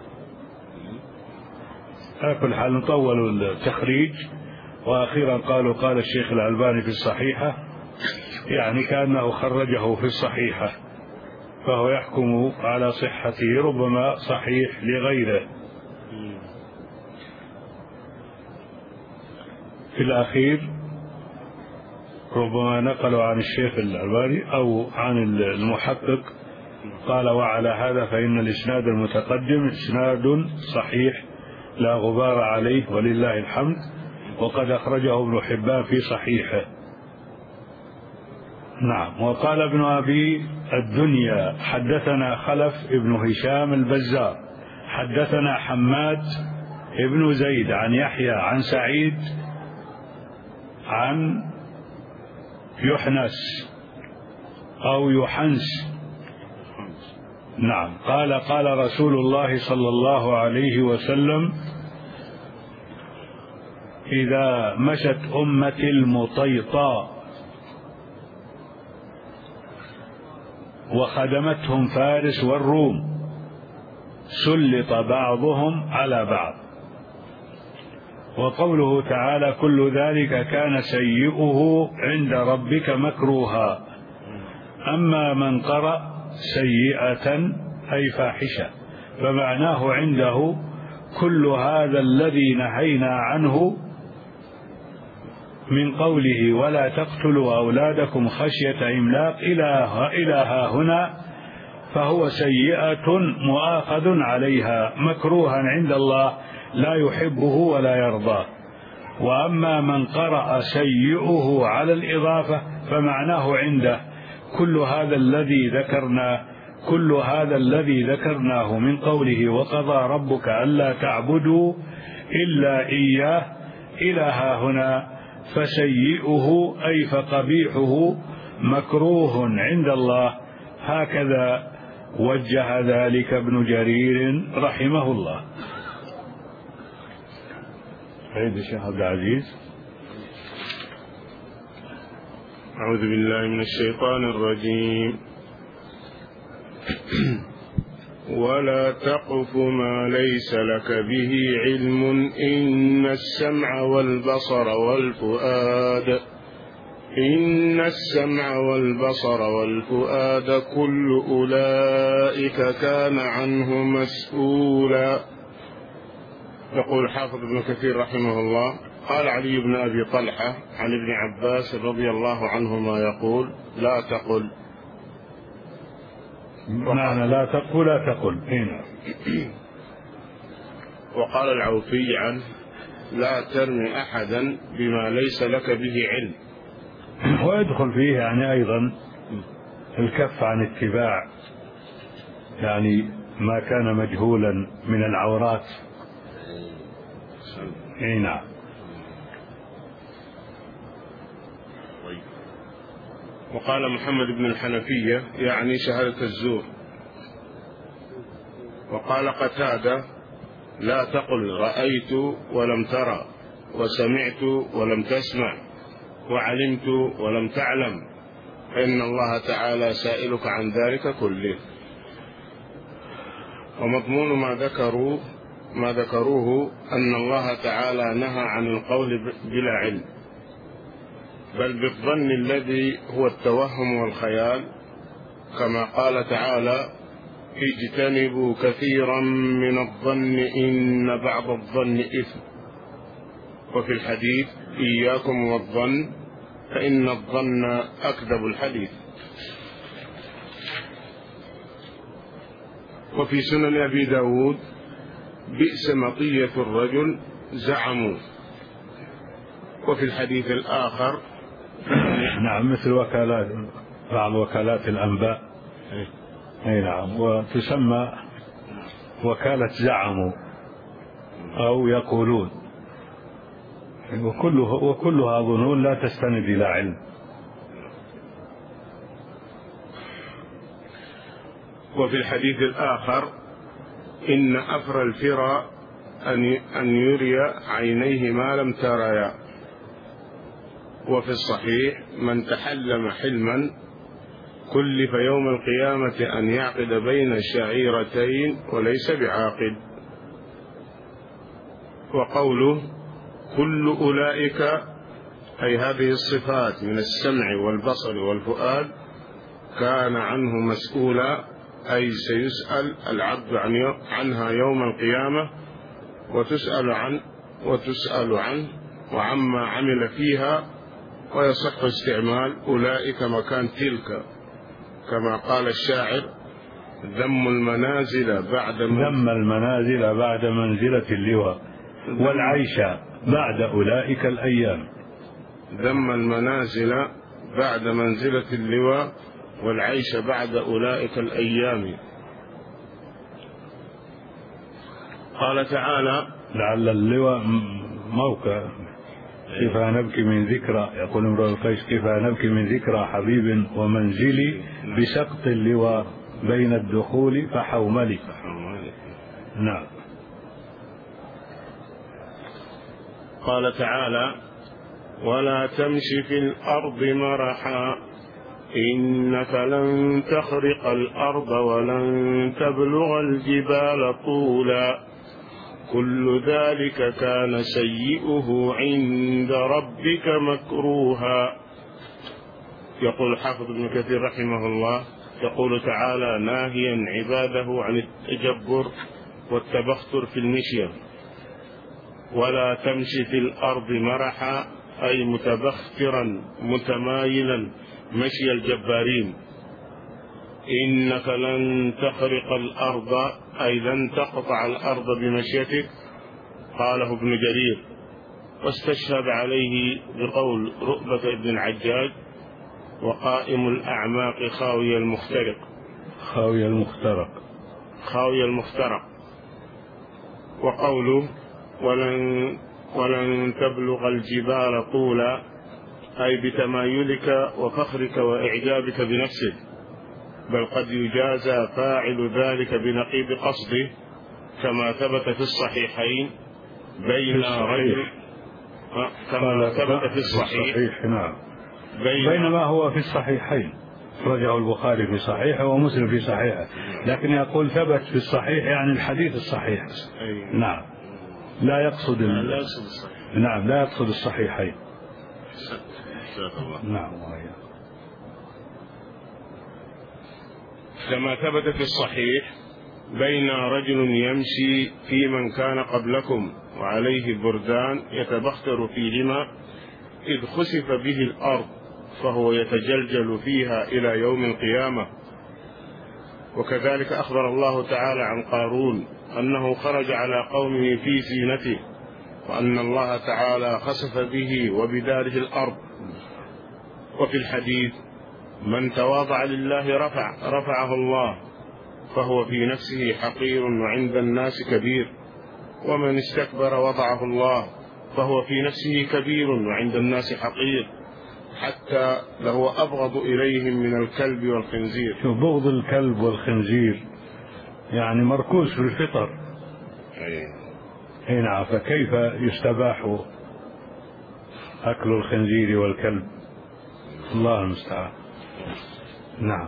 على كل حال نطول التخريج. وأخيرا قالوا قال الشيخ الألباني في الصحيحة، يعني كأنه خرجه في الصحيحة فهو يحكم على صحته، ربما صحيح لغيره. في الأخير ربما نقلوا عن الشيخ الألباني أو عن المحقق قال وعلى هذا فإن الإسناد المتقدم إسناد صحيح لا غبار عليه ولله الحمد، وقد أخرجه ابن حبان في صحيحه. نعم. وقال ابن أبي الدنيا حدثنا خلف ابن هشام البزار حدثنا حماد ابن زيد عن يحيى عن سعيد عن يحنس أو يحنس. نعم. قال قال رسول الله صلى الله عليه وسلم إذا مشت أمتي المطيطاء وخدمتهم فارس والروم سلط بعضهم على بعض. وقوله تعالى كل ذلك كان سيئه عند ربك مكروها. أما من قرأ سيئة أي فاحشة فمعناه عنده كل هذا الذي نهينا عنه من قوله ولا تقتلوا أولادكم خشية إملاق إلى ها هنا، فهو سيئة مؤاخذ عليها مكروها عند الله لا يحبه ولا يرضاه. وأما من قرأ سيئه على الإضافة فمعناه عنده كل هذا الذي ذكرنا كل هذا الذي ذكرناه من قوله وقضى ربك ألا تعبدوا إلا إياه إلى ها هنا، فسيئه أي فقبيحه مكروه عند الله. هكذا وجه ذلك ابن جرير رحمه الله. عيد الشيخ عبد العزيز. أعوذ بالله من الشيطان الرجيم. ولا تقف ما ليس لك به علم إن السمع والبصر والفؤاد إن السمع والبصر والفؤاد كل أولئك كان عنه مسؤولا. يقول حافظ ابن كثير رحمه الله: قال علي بن أبي طلحة عن ابن عباس رضي الله عنهما يقول: لا تقل. معنى لا تقل لا تقل هنا. وقال العوفي عنه: لا ترمي أحدا بما ليس لك به علم. ويدخل فيه يعني أيضا الكف عن اتباع يعني ما كان مجهولا من العورات. اي نعم. وقال محمد بن الحنفية يعني شهادة الزور. وقال قتادة: لا تقل رأيت ولم ترى، وسمعت ولم تسمع، وعلمت ولم تعلم، فإن الله تعالى سائلك عن ذلك كله. ومضمون ما ذكروا ما ذكروه أن الله تعالى نهى عن القول بلا علم، بل بالظن الذي هو التوهم والخيال، كما قال تعالى: اجتنبوا كثيرا من الظن إن بعض الظن إثم. وفي الحديث: إياكم والظن فإن الظن أكذب الحديث. وفي سنن أبي داود: بئس مطية الرجل زعموا. وفي الحديث الآخر: نعم، مثل وكالات بعض وكالات الأنباء. اي نعم، وتسمى وكالة زعموا أو يقولون، وكلها وكلها ظنون لا تستند إلى علم. وفي الحديث الآخر: إن أفر الفرى أن يري عينيه ما لم تريا. وفي الصحيح: من تحلم حلما كلف يوم القيامة أن يعقد بين شعيرتين وليس بعاقد. وقوله كل أولئك أي هذه الصفات من السمع والبصر والفؤاد كان عنه مسؤولا، أي سيسأل العبد عنها يوم القيامة، وتسأل عن وتسأل عنه وعما عمل فيها. ويصح استعمال أولئك مكان تلك، كما قال الشاعر: ذم المنازل بعد ذم المنازل بعد منزلة اللواء، والعيش بعد أولئك الأيام. ذم المنازل بعد منزلة اللواء، والعيش بعد أولئك الأيام. قال تعالى: لعل اللواء موقع كيف نبكي من ذكرى، يقول امرؤ القيس: كيف نبكي من ذكرى حبيب ومنزلي بسقط اللواء بين الدخول فحوملي. نعم. قال تعالى: ولا تمشي في الأرض مرحا إنك لن تخرق الأرض ولن تبلغ الجبال طولا كل ذلك كان سيئه عند ربك مكروها. يقول حافظ ابن كثير رحمه الله: يقول تعالى ناهيا عباده عن التجبر والتبختر في المشي: ولا تمشي في الأرض مرحا أي متبخترا متمايلا مشي الجبارين. إنك لن تخرق الأرض أي لن تقطع الأرض بمشيتك، قاله ابن جرير، واستشهد عليه بقول رؤبة بن العجاج: وقائم الأعماق خاوي المخترق. خاوي المخترق خاوي المخترق. وقوله ولن, ولن تبلغ الجبال طولا أي بتمايلك وفخرك وإعجابك بنفسك، بل قد يجازى فاعل ذلك بنقيض قصده، كما ثبت في الصحيحين بين رجل كما ثبت في الصحيح. نعم. بينما هو في الصحيحين، رجعه البخاري في صحيحه ومسلم في صحيحه، لكن يقول ثبت في الصحيح يعني الحديث الصحيح. نعم، لا يقصد ال... لا يقصد الصحيح. نعم، لا يقصد الصحيحين. نعم. كما ثبت في الصحيح: بين رجل يمشي في من كان قبلكم وعليه بردان يتبختر فيهما إذ خسف به الأرض فهو يتجلجل فيها إلى يوم القيامة. وكذلك أخبر الله تعالى عن قارون أنه خرج على قومه في زينته، وأن الله تعالى خسف به وبداره الأرض. وفي الحديث: من تواضع لله رفع رفعه الله، فهو في نفسه حقير وعند الناس كبير، ومن استكبر وضعه الله، فهو في نفسه كبير وعند الناس حقير، حتى لهو أبغض إليهم من الكلب والخنزير. شو بغض الكلب والخنزير يعني مركوز في الفطر. أي نعم. فكيف يستباح أكل الخنزير والكلب؟ الله المستعان. نعم.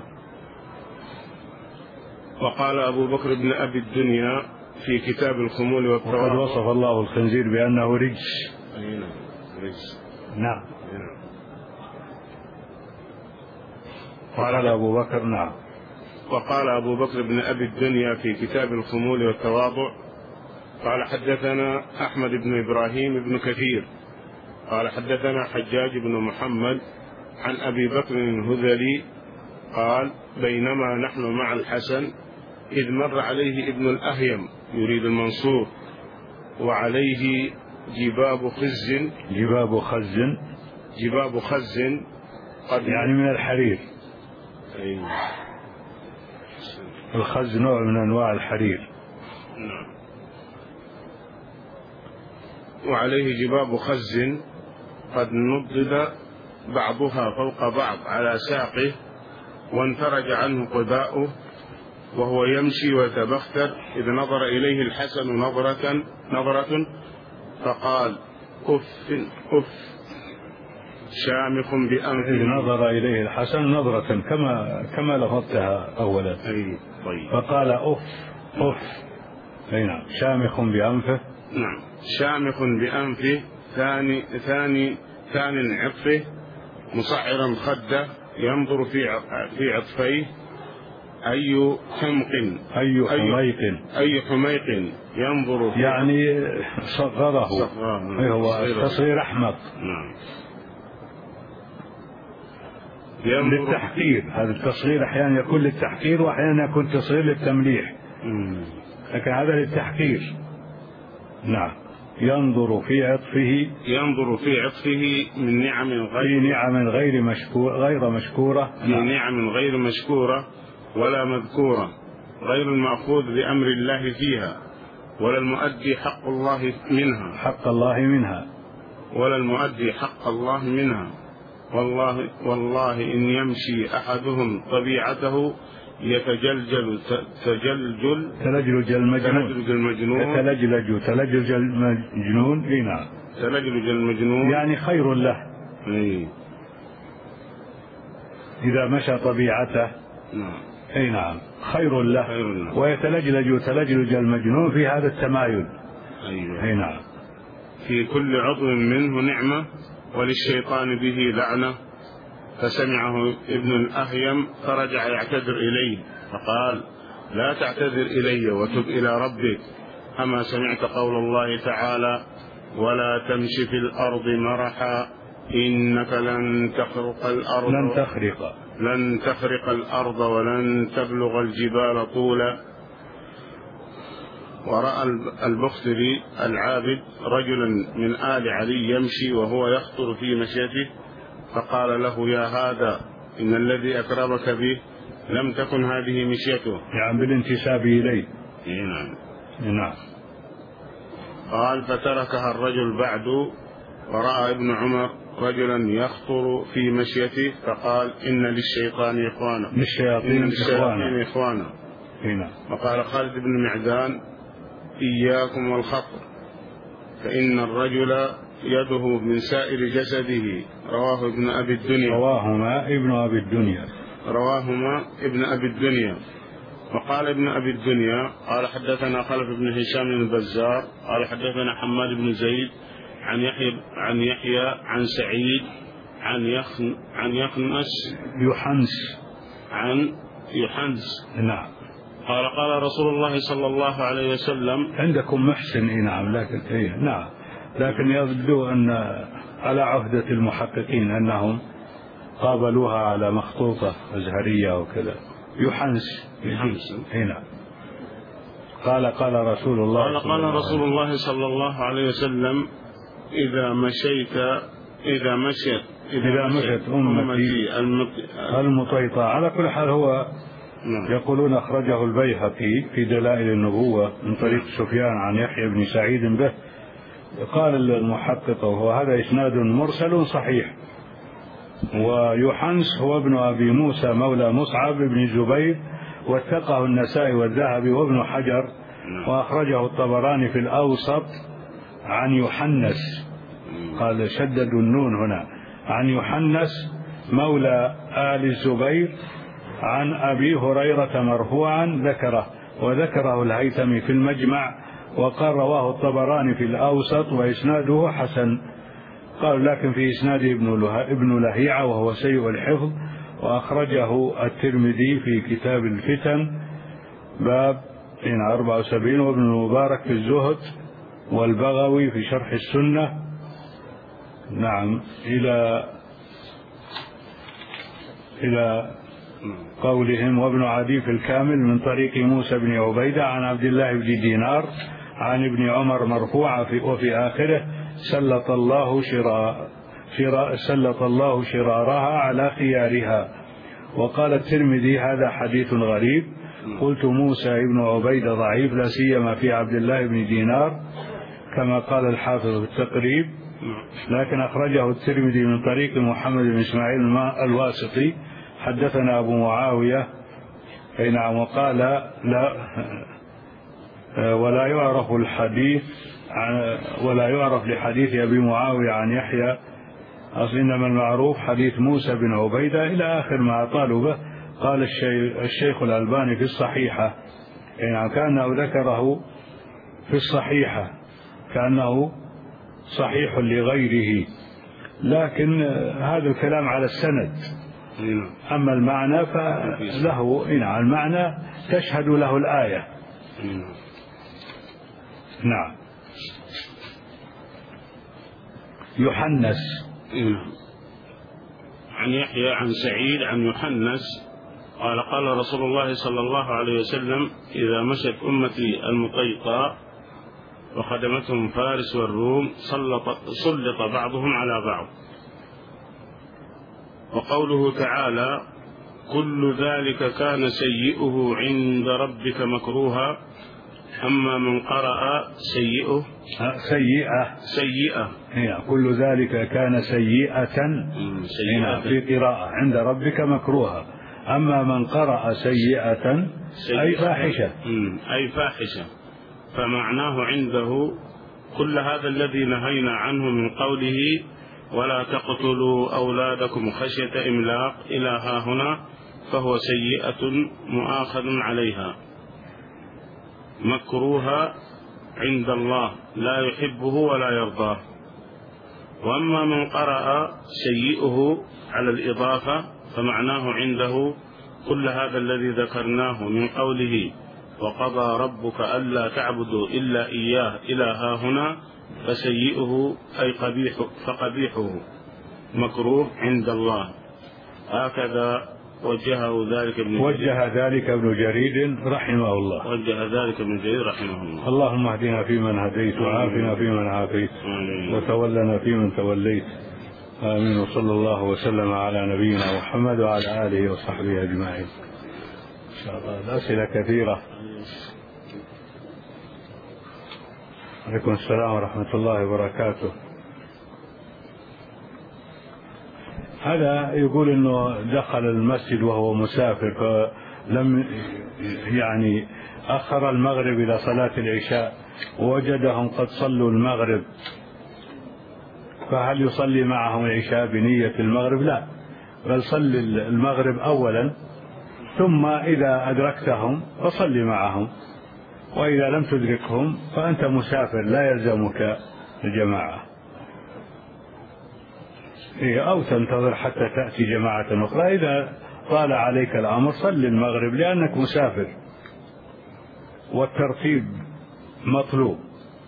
وقال أبو بكر بن أبي الدنيا في كتاب الخمول والتواضع: وقد وصف الله الخنزير بأنه رجس. نعم. وقال أبو بكر نعم. وقال أبو بكر بن أبي الدنيا في كتاب الخمول والتواضع: قال حدثنا أحمد بن إبراهيم بن كثير قال حدثنا حجاج بن محمد عن أبي بكر الهذلي قال: بينما نحن مع الحسن إذ مر عليه ابن الأهيم يريد المنصور، وعليه جباب خز جباب خز جباب خز قد يعني من الحرير. أي. الخز نوع من أنواع الحرير. نعم. وعليه جباب خز قد نضد بعضها فوق بعض على ساقه، وانفرج عنه قباؤه وهو يمشي ويتبختر، إذ نظر إليه الحسن نظرة نظرة فقال: أف أف شامخ بأنفه. إذ نظر إليه الحسن نظرة كما كما لفظتها أولا. أي طيب. فقال: أف أف. أي نعم. شامخ بأنفه. نعم. شامخ بأنفه ثاني ثاني ثاني عطفه مصعرا خده ينظر في في عطفيه أي حمق أي حميق أي حميق ينظر في يعني صغره. صغره. هو تصغير أحمق. نعم. للتحقير. هذا التصغير أحيانا يكون للتحقير وأحيانا يكون تصغير للتمليح، لكن هذا للتحقير. نعم. ينظر في عطفه ينظر في عطفه من نعم غير في نعم غير مشكورة غير مشكورة في نعم. نعم غير مشكورة ولا مذكورة، غير المأخوذ بأمر الله فيها، ولا المؤدي حق الله منها حق الله منها ولا المؤدي حق الله منها والله والله إن يمشي أحدهم طبيعته يتجلجل تجلجل تلجلج المجنون تلجلج المجنون يتلجلج تلجلج المجنون. اي نعم. تلجلج المجنون يعني خير له. اي إذا مشى طبيعته. نعم. اي نعم. خير له. خير له. ويتلجلج تلجلج المجنون في هذا التمايل. ايوه. اي نعم. في كل عضو منه نعمة وللشيطان به لعنة. فسمعه ابن الأهيم فرجع يعتذر إليه فقال: لا تعتذر إلي وتب إلى ربك، أما سمعت قول الله تعالى: ولا تمشي في الأرض مرحا إنك لن تخرق الأرض لن تخرق لن تخرق الأرض ولن تبلغ الجبال طولا. ورأى البختري العابد رجلا من آل علي يمشي وهو يخطر في مشيته، فقال له: يا هذا إن الذي أكرمك به لم تكن هذه مشيته، يعني بالانتساب إليه. نعم. نعم. قال: فتركها الرجل بعد، ورأى ابن عمر رجلا يخطر في مشيته فقال: إن للشيطان إخوانا للشياطين إخوانا, إخوانا. نعم. وقال خالد بن معدان: إياكم والخطر، فإن الرجل يده من سائر جسده. رواه ابن أبي الدنيا رواهما ابن أبي الدنيا رواهما ابن أبي الدنيا. وقال ابن أبي الدنيا قال حدثنا خلف بن هشام البزار قال حدثنا حماد بن زيد عن يحيى عن يحيى عن سعيد عن يخن عن يخنس يحنس عن يحنس. نعم. قال قال رسول الله صلى الله عليه وسلم. عندكم محسن. إيه نعم. لكن إيه نعم لكن يبدو أن على عهدة المحققين أنهم قابلوها على مخطوطة أزهرية وكذا. يحنس يحنس. إيه نعم. قال قال رسول الله قال قال رسول الله صلى الله عليه وسلم إذا مشيت إذا مشيت إذا مشت أمتي المطيطة. على كل حال هو يقولون أخرجه البيهقي في دلائل النبوة من طريق سفيان عن يحيى بن سعيد به. قال المحقق وهو هذا إسناد مرسل صحيح. ويحنس هو ابن أبي موسى مولى مصعب بن زبير، وثقه النسائي والذهبي وابن حجر، وأخرجه الطبراني في الأوسط عن يحنس. قال شددوا النون هنا. عن يحنس مولى آل الزبير عن أبي هريرة مرفوعا ذكره، وذكره الهيثمي في المجمع، وقال رواه الطبراني في الأوسط وإسناده حسن. قال لكن في إسناده ابن لهيعة وهو سيء الحفظ، وأخرجه الترمذي في كتاب الفتن باب أربعة وسبعين، وابن المبارك في الزهد، والبغوي في شرح السنة. نعم. إلى إلى قولهم وابن عدي في الكامل من طريق موسى بن عبيدة عن عبد الله بن دينار عن ابن عمر مرفوعا في وفي آخره سلط الله شرار سلط الله شرارها على خيارها. وقال الترمذي هذا حديث غريب. قلت موسى بن عبيدة ضعيف لا سيما في عبد الله بن دينار كما قال الحافظ في التقريب، لكن أخرجه الترمذي من طريق محمد بن إسماعيل الواسطي حدثنا أبو معاوية. أي نعم. وقال لا ولا يعرف الحديث ولا يعرف لحديث أبي معاوية عن يحيى أصل إنما المعروف حديث موسى بن عبيدة إلى آخر ما أطالوا به. قال الشيخ, الشيخ الألباني في الصحيحة يعني كأنه ذكره في الصحيحة كأنه صحيح لغيره، لكن هذا الكلام على السند. أما المعنى فله إنع المعنى تشهد له الآية. نعم. يحنس. عن يحيى عن سعيد عن يحنس قال قال رسول الله صلى الله عليه وسلم إذا مشت أمتي المطيطة وخدمتهم فارس والروم سلط, سلط بعضهم على بعض. وقوله تعالى كل ذلك كان سيئه عند ربك مكروها. أما من قرأ سيئه سيئة سيئة هي كل ذلك كان سيئة, سيئة في قراءة عند ربك مكروها. أما من قرأ سيئة, سيئة أي فاحشة أي فاحشة فمعناه عنده كل هذا الذي نهينا عنه من قوله ولا تقتلوا أولادكم خشية إملاق إلى ها هنا، فهو سيئة مؤاخذ عليها مكروها عند الله لا يحبه ولا يرضاه. وأما من قرأ سيئه على الإضافة فمعناه عنده كل هذا الذي ذكرناه من قوله وقضى ربك ألا تعبدوا إلا إياه إلى ها هنا، فسيئه أي قبيح فقبيحه مكروه عند الله. هكذا وجهه ذلك ابن وجه ذلك ابن جرير رحمه الله وجه ذلك ابن جرير رحمه الله. اللهم اهدنا فيمن هديت وعافنا فيمن عافيت وتولنا فيمن توليت. آمين. وصلى الله وسلم على نبينا محمد وعلى آله وصحبه أجمعين. إن شاء الله الأسئلة كثيرة. عليكم السلام ورحمة الله وبركاته. هذا يقول انه دخل المسجد وهو مسافر فلم يعني اخر المغرب الى صلاة العشاء ووجدهم قد صلوا المغرب، فهل يصلي معهم العشاء بنية المغرب؟ لا، بل صل المغرب اولا ثم اذا ادركتهم فصلي معهم، واذا لم تدركهم فانت مسافر لا يلزمك الجماعة. أو تنتظر حتى تأتي جماعة أخرى. إذا طال عليك الأمر صل المغرب لأنك مسافر، والترتيب مطلوب.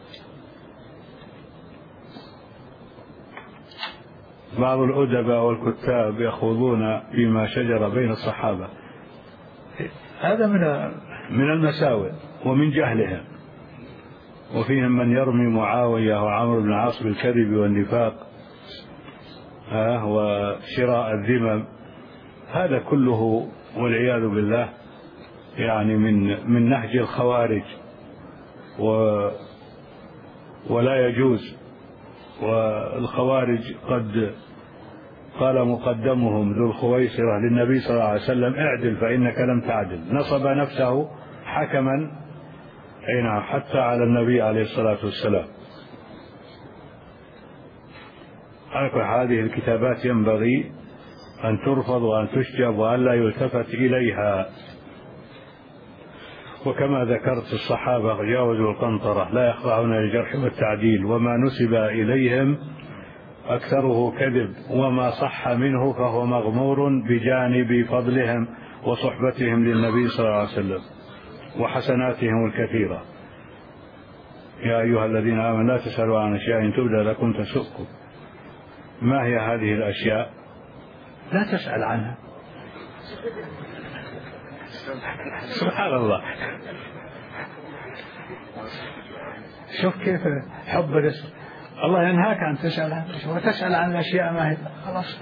بعض الأدباء والكتاب يخوضون فيما شجر بين الصحابة، هذا من من المساوئ ومن جهلهم، وفيهم من يرمي معاوية وعمرو بن العاص بالكذب والنفاق آه وشراء الذمم. هذا كله والعياذ بالله يعني من من نهج الخوارج، و ولا يجوز. والخوارج قد قال مقدمهم ذو الخويصرة للنبي صلى الله عليه وسلم: اعدل فإنك لم تعدل. نصب نفسه حكما أين حتى على النبي عليه الصلاة والسلام. هذه الكتابات ينبغي أن ترفض وأن تشجب وأن لا يلتفت إليها. وكما ذكرت الصحابة جاوزوا القنطرة، لا يخضعون للجرح والتعديل، وما نسب إليهم أكثره كذب، وما صح منه فهو مغمور بجانب فضلهم وصحبتهم للنبي صلى الله عليه وسلم وحسناتهم الكثيرة. يا أيها الذين آمنوا لا تسألوا عن أشياء إن تبدى لكم تسؤكم. ما هي هذه الأشياء؟ لا تسأل عنها. سبحان الله، شوف كيف حب الرسول. الله ينهاك عن تسأل عنها، وتسأل عن الأشياء ما هي خلاص.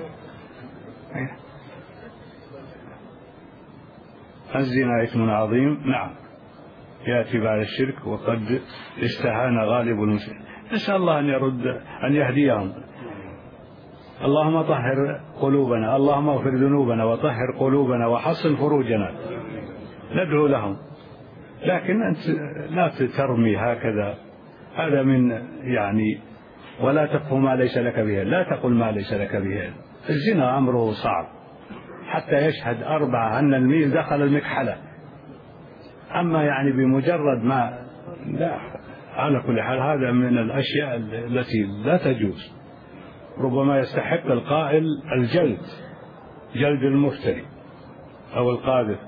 الزنا إثم عظيم، نعم، يأتي بعد الشرك، وقد استهان غالب المسلمين. نسأل الله أن يرد أن يهديهم. اللهم طهر قلوبنا، اللهم اغفر ذنوبنا وطهر قلوبنا وحصن فروجنا، ندعو لهم. لكن أنت لا ترمي هكذا، هذا من يعني ولا تقف ما ليس لك به، لا تقل ما ليس لك به. الزنا أمره صعب، حتى يشهد أربعة أن الميل دخل المكحلة. أما يعني بمجرد ما لا، على كل حال هذا من الأشياء التي لا تجوز. ربما يستحق القائل الجلد، جلد المفتري أو القاذف.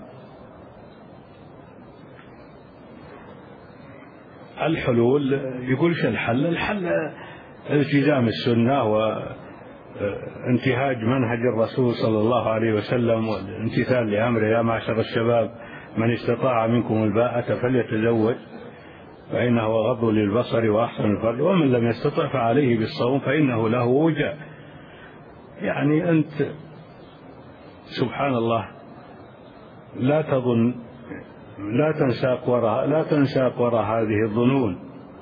الحلول يقول شو الحل؟ الحل التزام السنة وانتهاج منهج الرسول صلى الله عليه وسلم والامتثال لأمره: يا معشر الشباب من استطاع منكم الباءة فليتزوج فإنه غض للبصر وأحسن الفرج، ومن لم يستطع فعليه بالصوم فإنه له وجاء. يعني أنت سبحان الله لا تظن، لا تنساق وراء لا تنساق وراء هذه الظنون.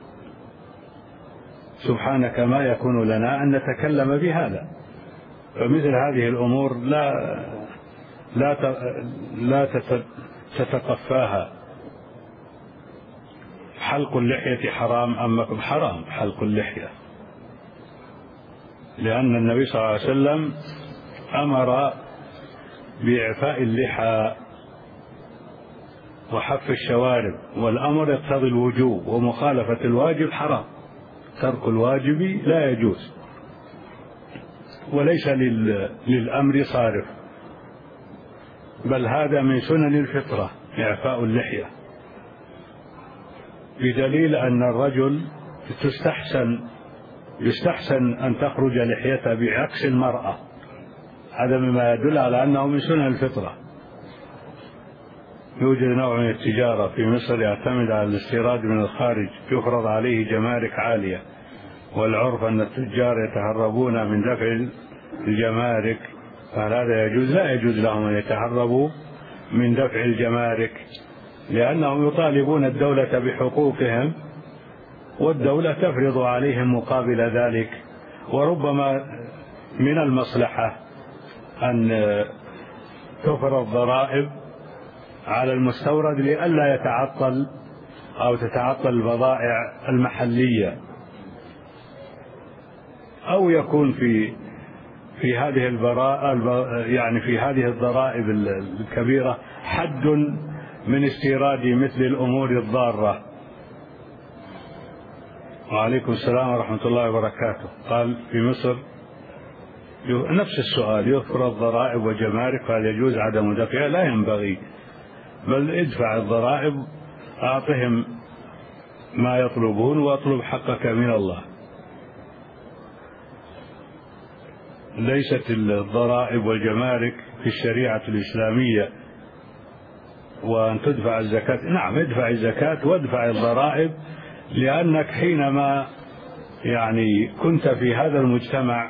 سبحانك ما يكون لنا أن نتكلم بهذا. فمثل هذه الأمور لا لا لا تتقفاها. حلق اللحية حرام أم حرام حلق اللحية، لأن النبي صلى الله عليه وسلم أمر بإعفاء اللحى وحف الشوارب، والأمر يقتضي الوجوب، ومخالفة الواجب حرام، ترك الواجب لا يجوز، وليس للأمر صارف، بل هذا من سنن الفطرة إعفاء اللحية، بدليل أن الرجل تستحسن يستحسن أن تخرج لحيته بعكس المرأة. هذا مما يدل على أنه من سنن الفطرة. يوجد نوع من التجارة في مصر يعتمد على الاستيراد من الخارج، يفرض عليه جمارك عالية، والعرف أن التجار يتهربون من دفع الجمارك، فهل هذا يجوز؟ لا يجوز لهم أن يتهربوا من دفع الجمارك، لأنهم يطالبون الدولة بحقوقهم، والدولة تفرض عليهم مقابل ذلك. وربما من المصلحة أن تفرض ضرائب على المستورد لئلا يتعطل أو تتعطل البضائع المحلية، أو يكون في في هذه البراءة يعني في هذه الضرائب الكبيرة حد من استيراد مثل الأمور الضارة. وعليكم السلام ورحمة الله وبركاته. قال في مصر نفس السؤال، يفرض ضرائب وجمارك فهل يجوز عدم دفعها؟ لا ينبغي، بل ادفع الضرائب، أعطهم ما يطلبون واطلب حقك من الله. ليست الضرائب والجمارك في الشريعة الإسلامية وأن تدفع الزكاة. نعم ادفع الزكاة وادفع الضرائب، لأنك حينما يعني كنت في هذا المجتمع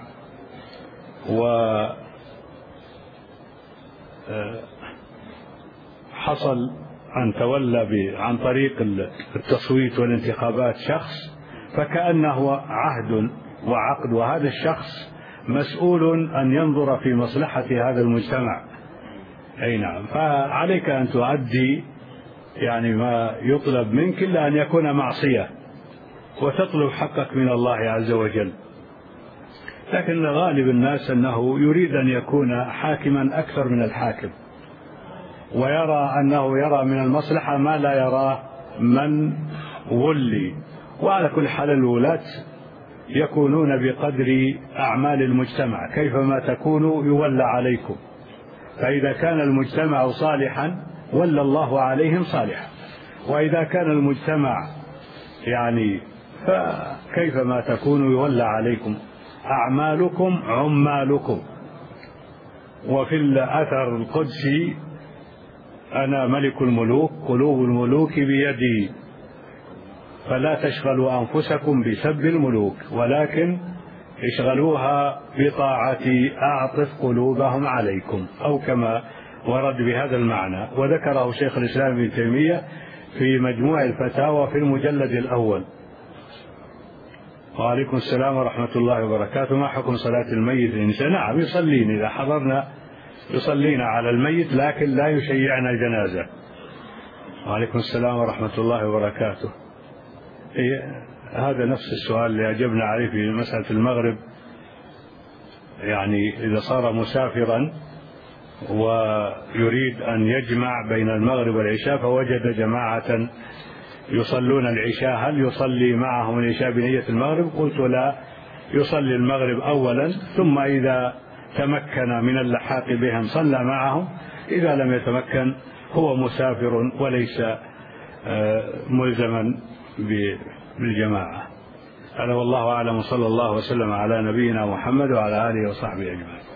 وحصل أن تولى عن طريق التصويت والانتخابات شخص، فكأنه عهد وعقد، وهذا الشخص مسؤول أن ينظر في مصلحة هذا المجتمع. أي نعم، فعليك أن تؤدي يعني ما يطلب منك إلا أن يكون معصية، وتطلب حقك من الله عز وجل. لكن غالب الناس أنه يريد أن يكون حاكما أكثر من الحاكم، ويرى أنه يرى من المصلحة ما لا يراه من ولي. وعلى كل حال الولاة يكونون بقدر أعمال المجتمع، كيفما تكونوا يولى عليكم، فإذا كان المجتمع صالحا ولى الله عليهم صالحا، وإذا كان المجتمع يعني فكيفما تكونوا يولى عليكم. أعمالكم عمالكم. وفي الأثر القدسي أنا ملك الملوك قلوب الملوك بيدي، فلا تشغلوا أنفسكم بسب الملوك ولكن اشغلوها بطاعتي أعطف قلوبهم عليكم، أو كما ورد بهذا المعنى، وذكره شيخ الإسلام ابن تيمية في مجموع الفتاوى في المجلد الأول. وعليكم السلام ورحمة الله وبركاته. ما حكم صلاة الميت الإنسان؟ نعم يصلين إذا حضرنا، يصلين على الميت لكن لا يشيعنا الجنازة. وعليكم السلام ورحمة الله وبركاته. هذا نفس السؤال اللي أجبنا عليه في مسألة المغرب، يعني إذا صار مسافرا ويريد أن يجمع بين المغرب والعشاء فوجد جماعة يصلون العشاء، هل يصلي معهم العشاء بنية المغرب؟ قلت لا، يصلي المغرب أولا ثم إذا تمكن من اللحاق بهم صلى معهم، إذا لم يتمكن هو مسافر وليس ملزما بالجماعة. هذا والله أعلم، صلى الله وسلم على نبينا محمد وعلى آله وصحبه أجمعين.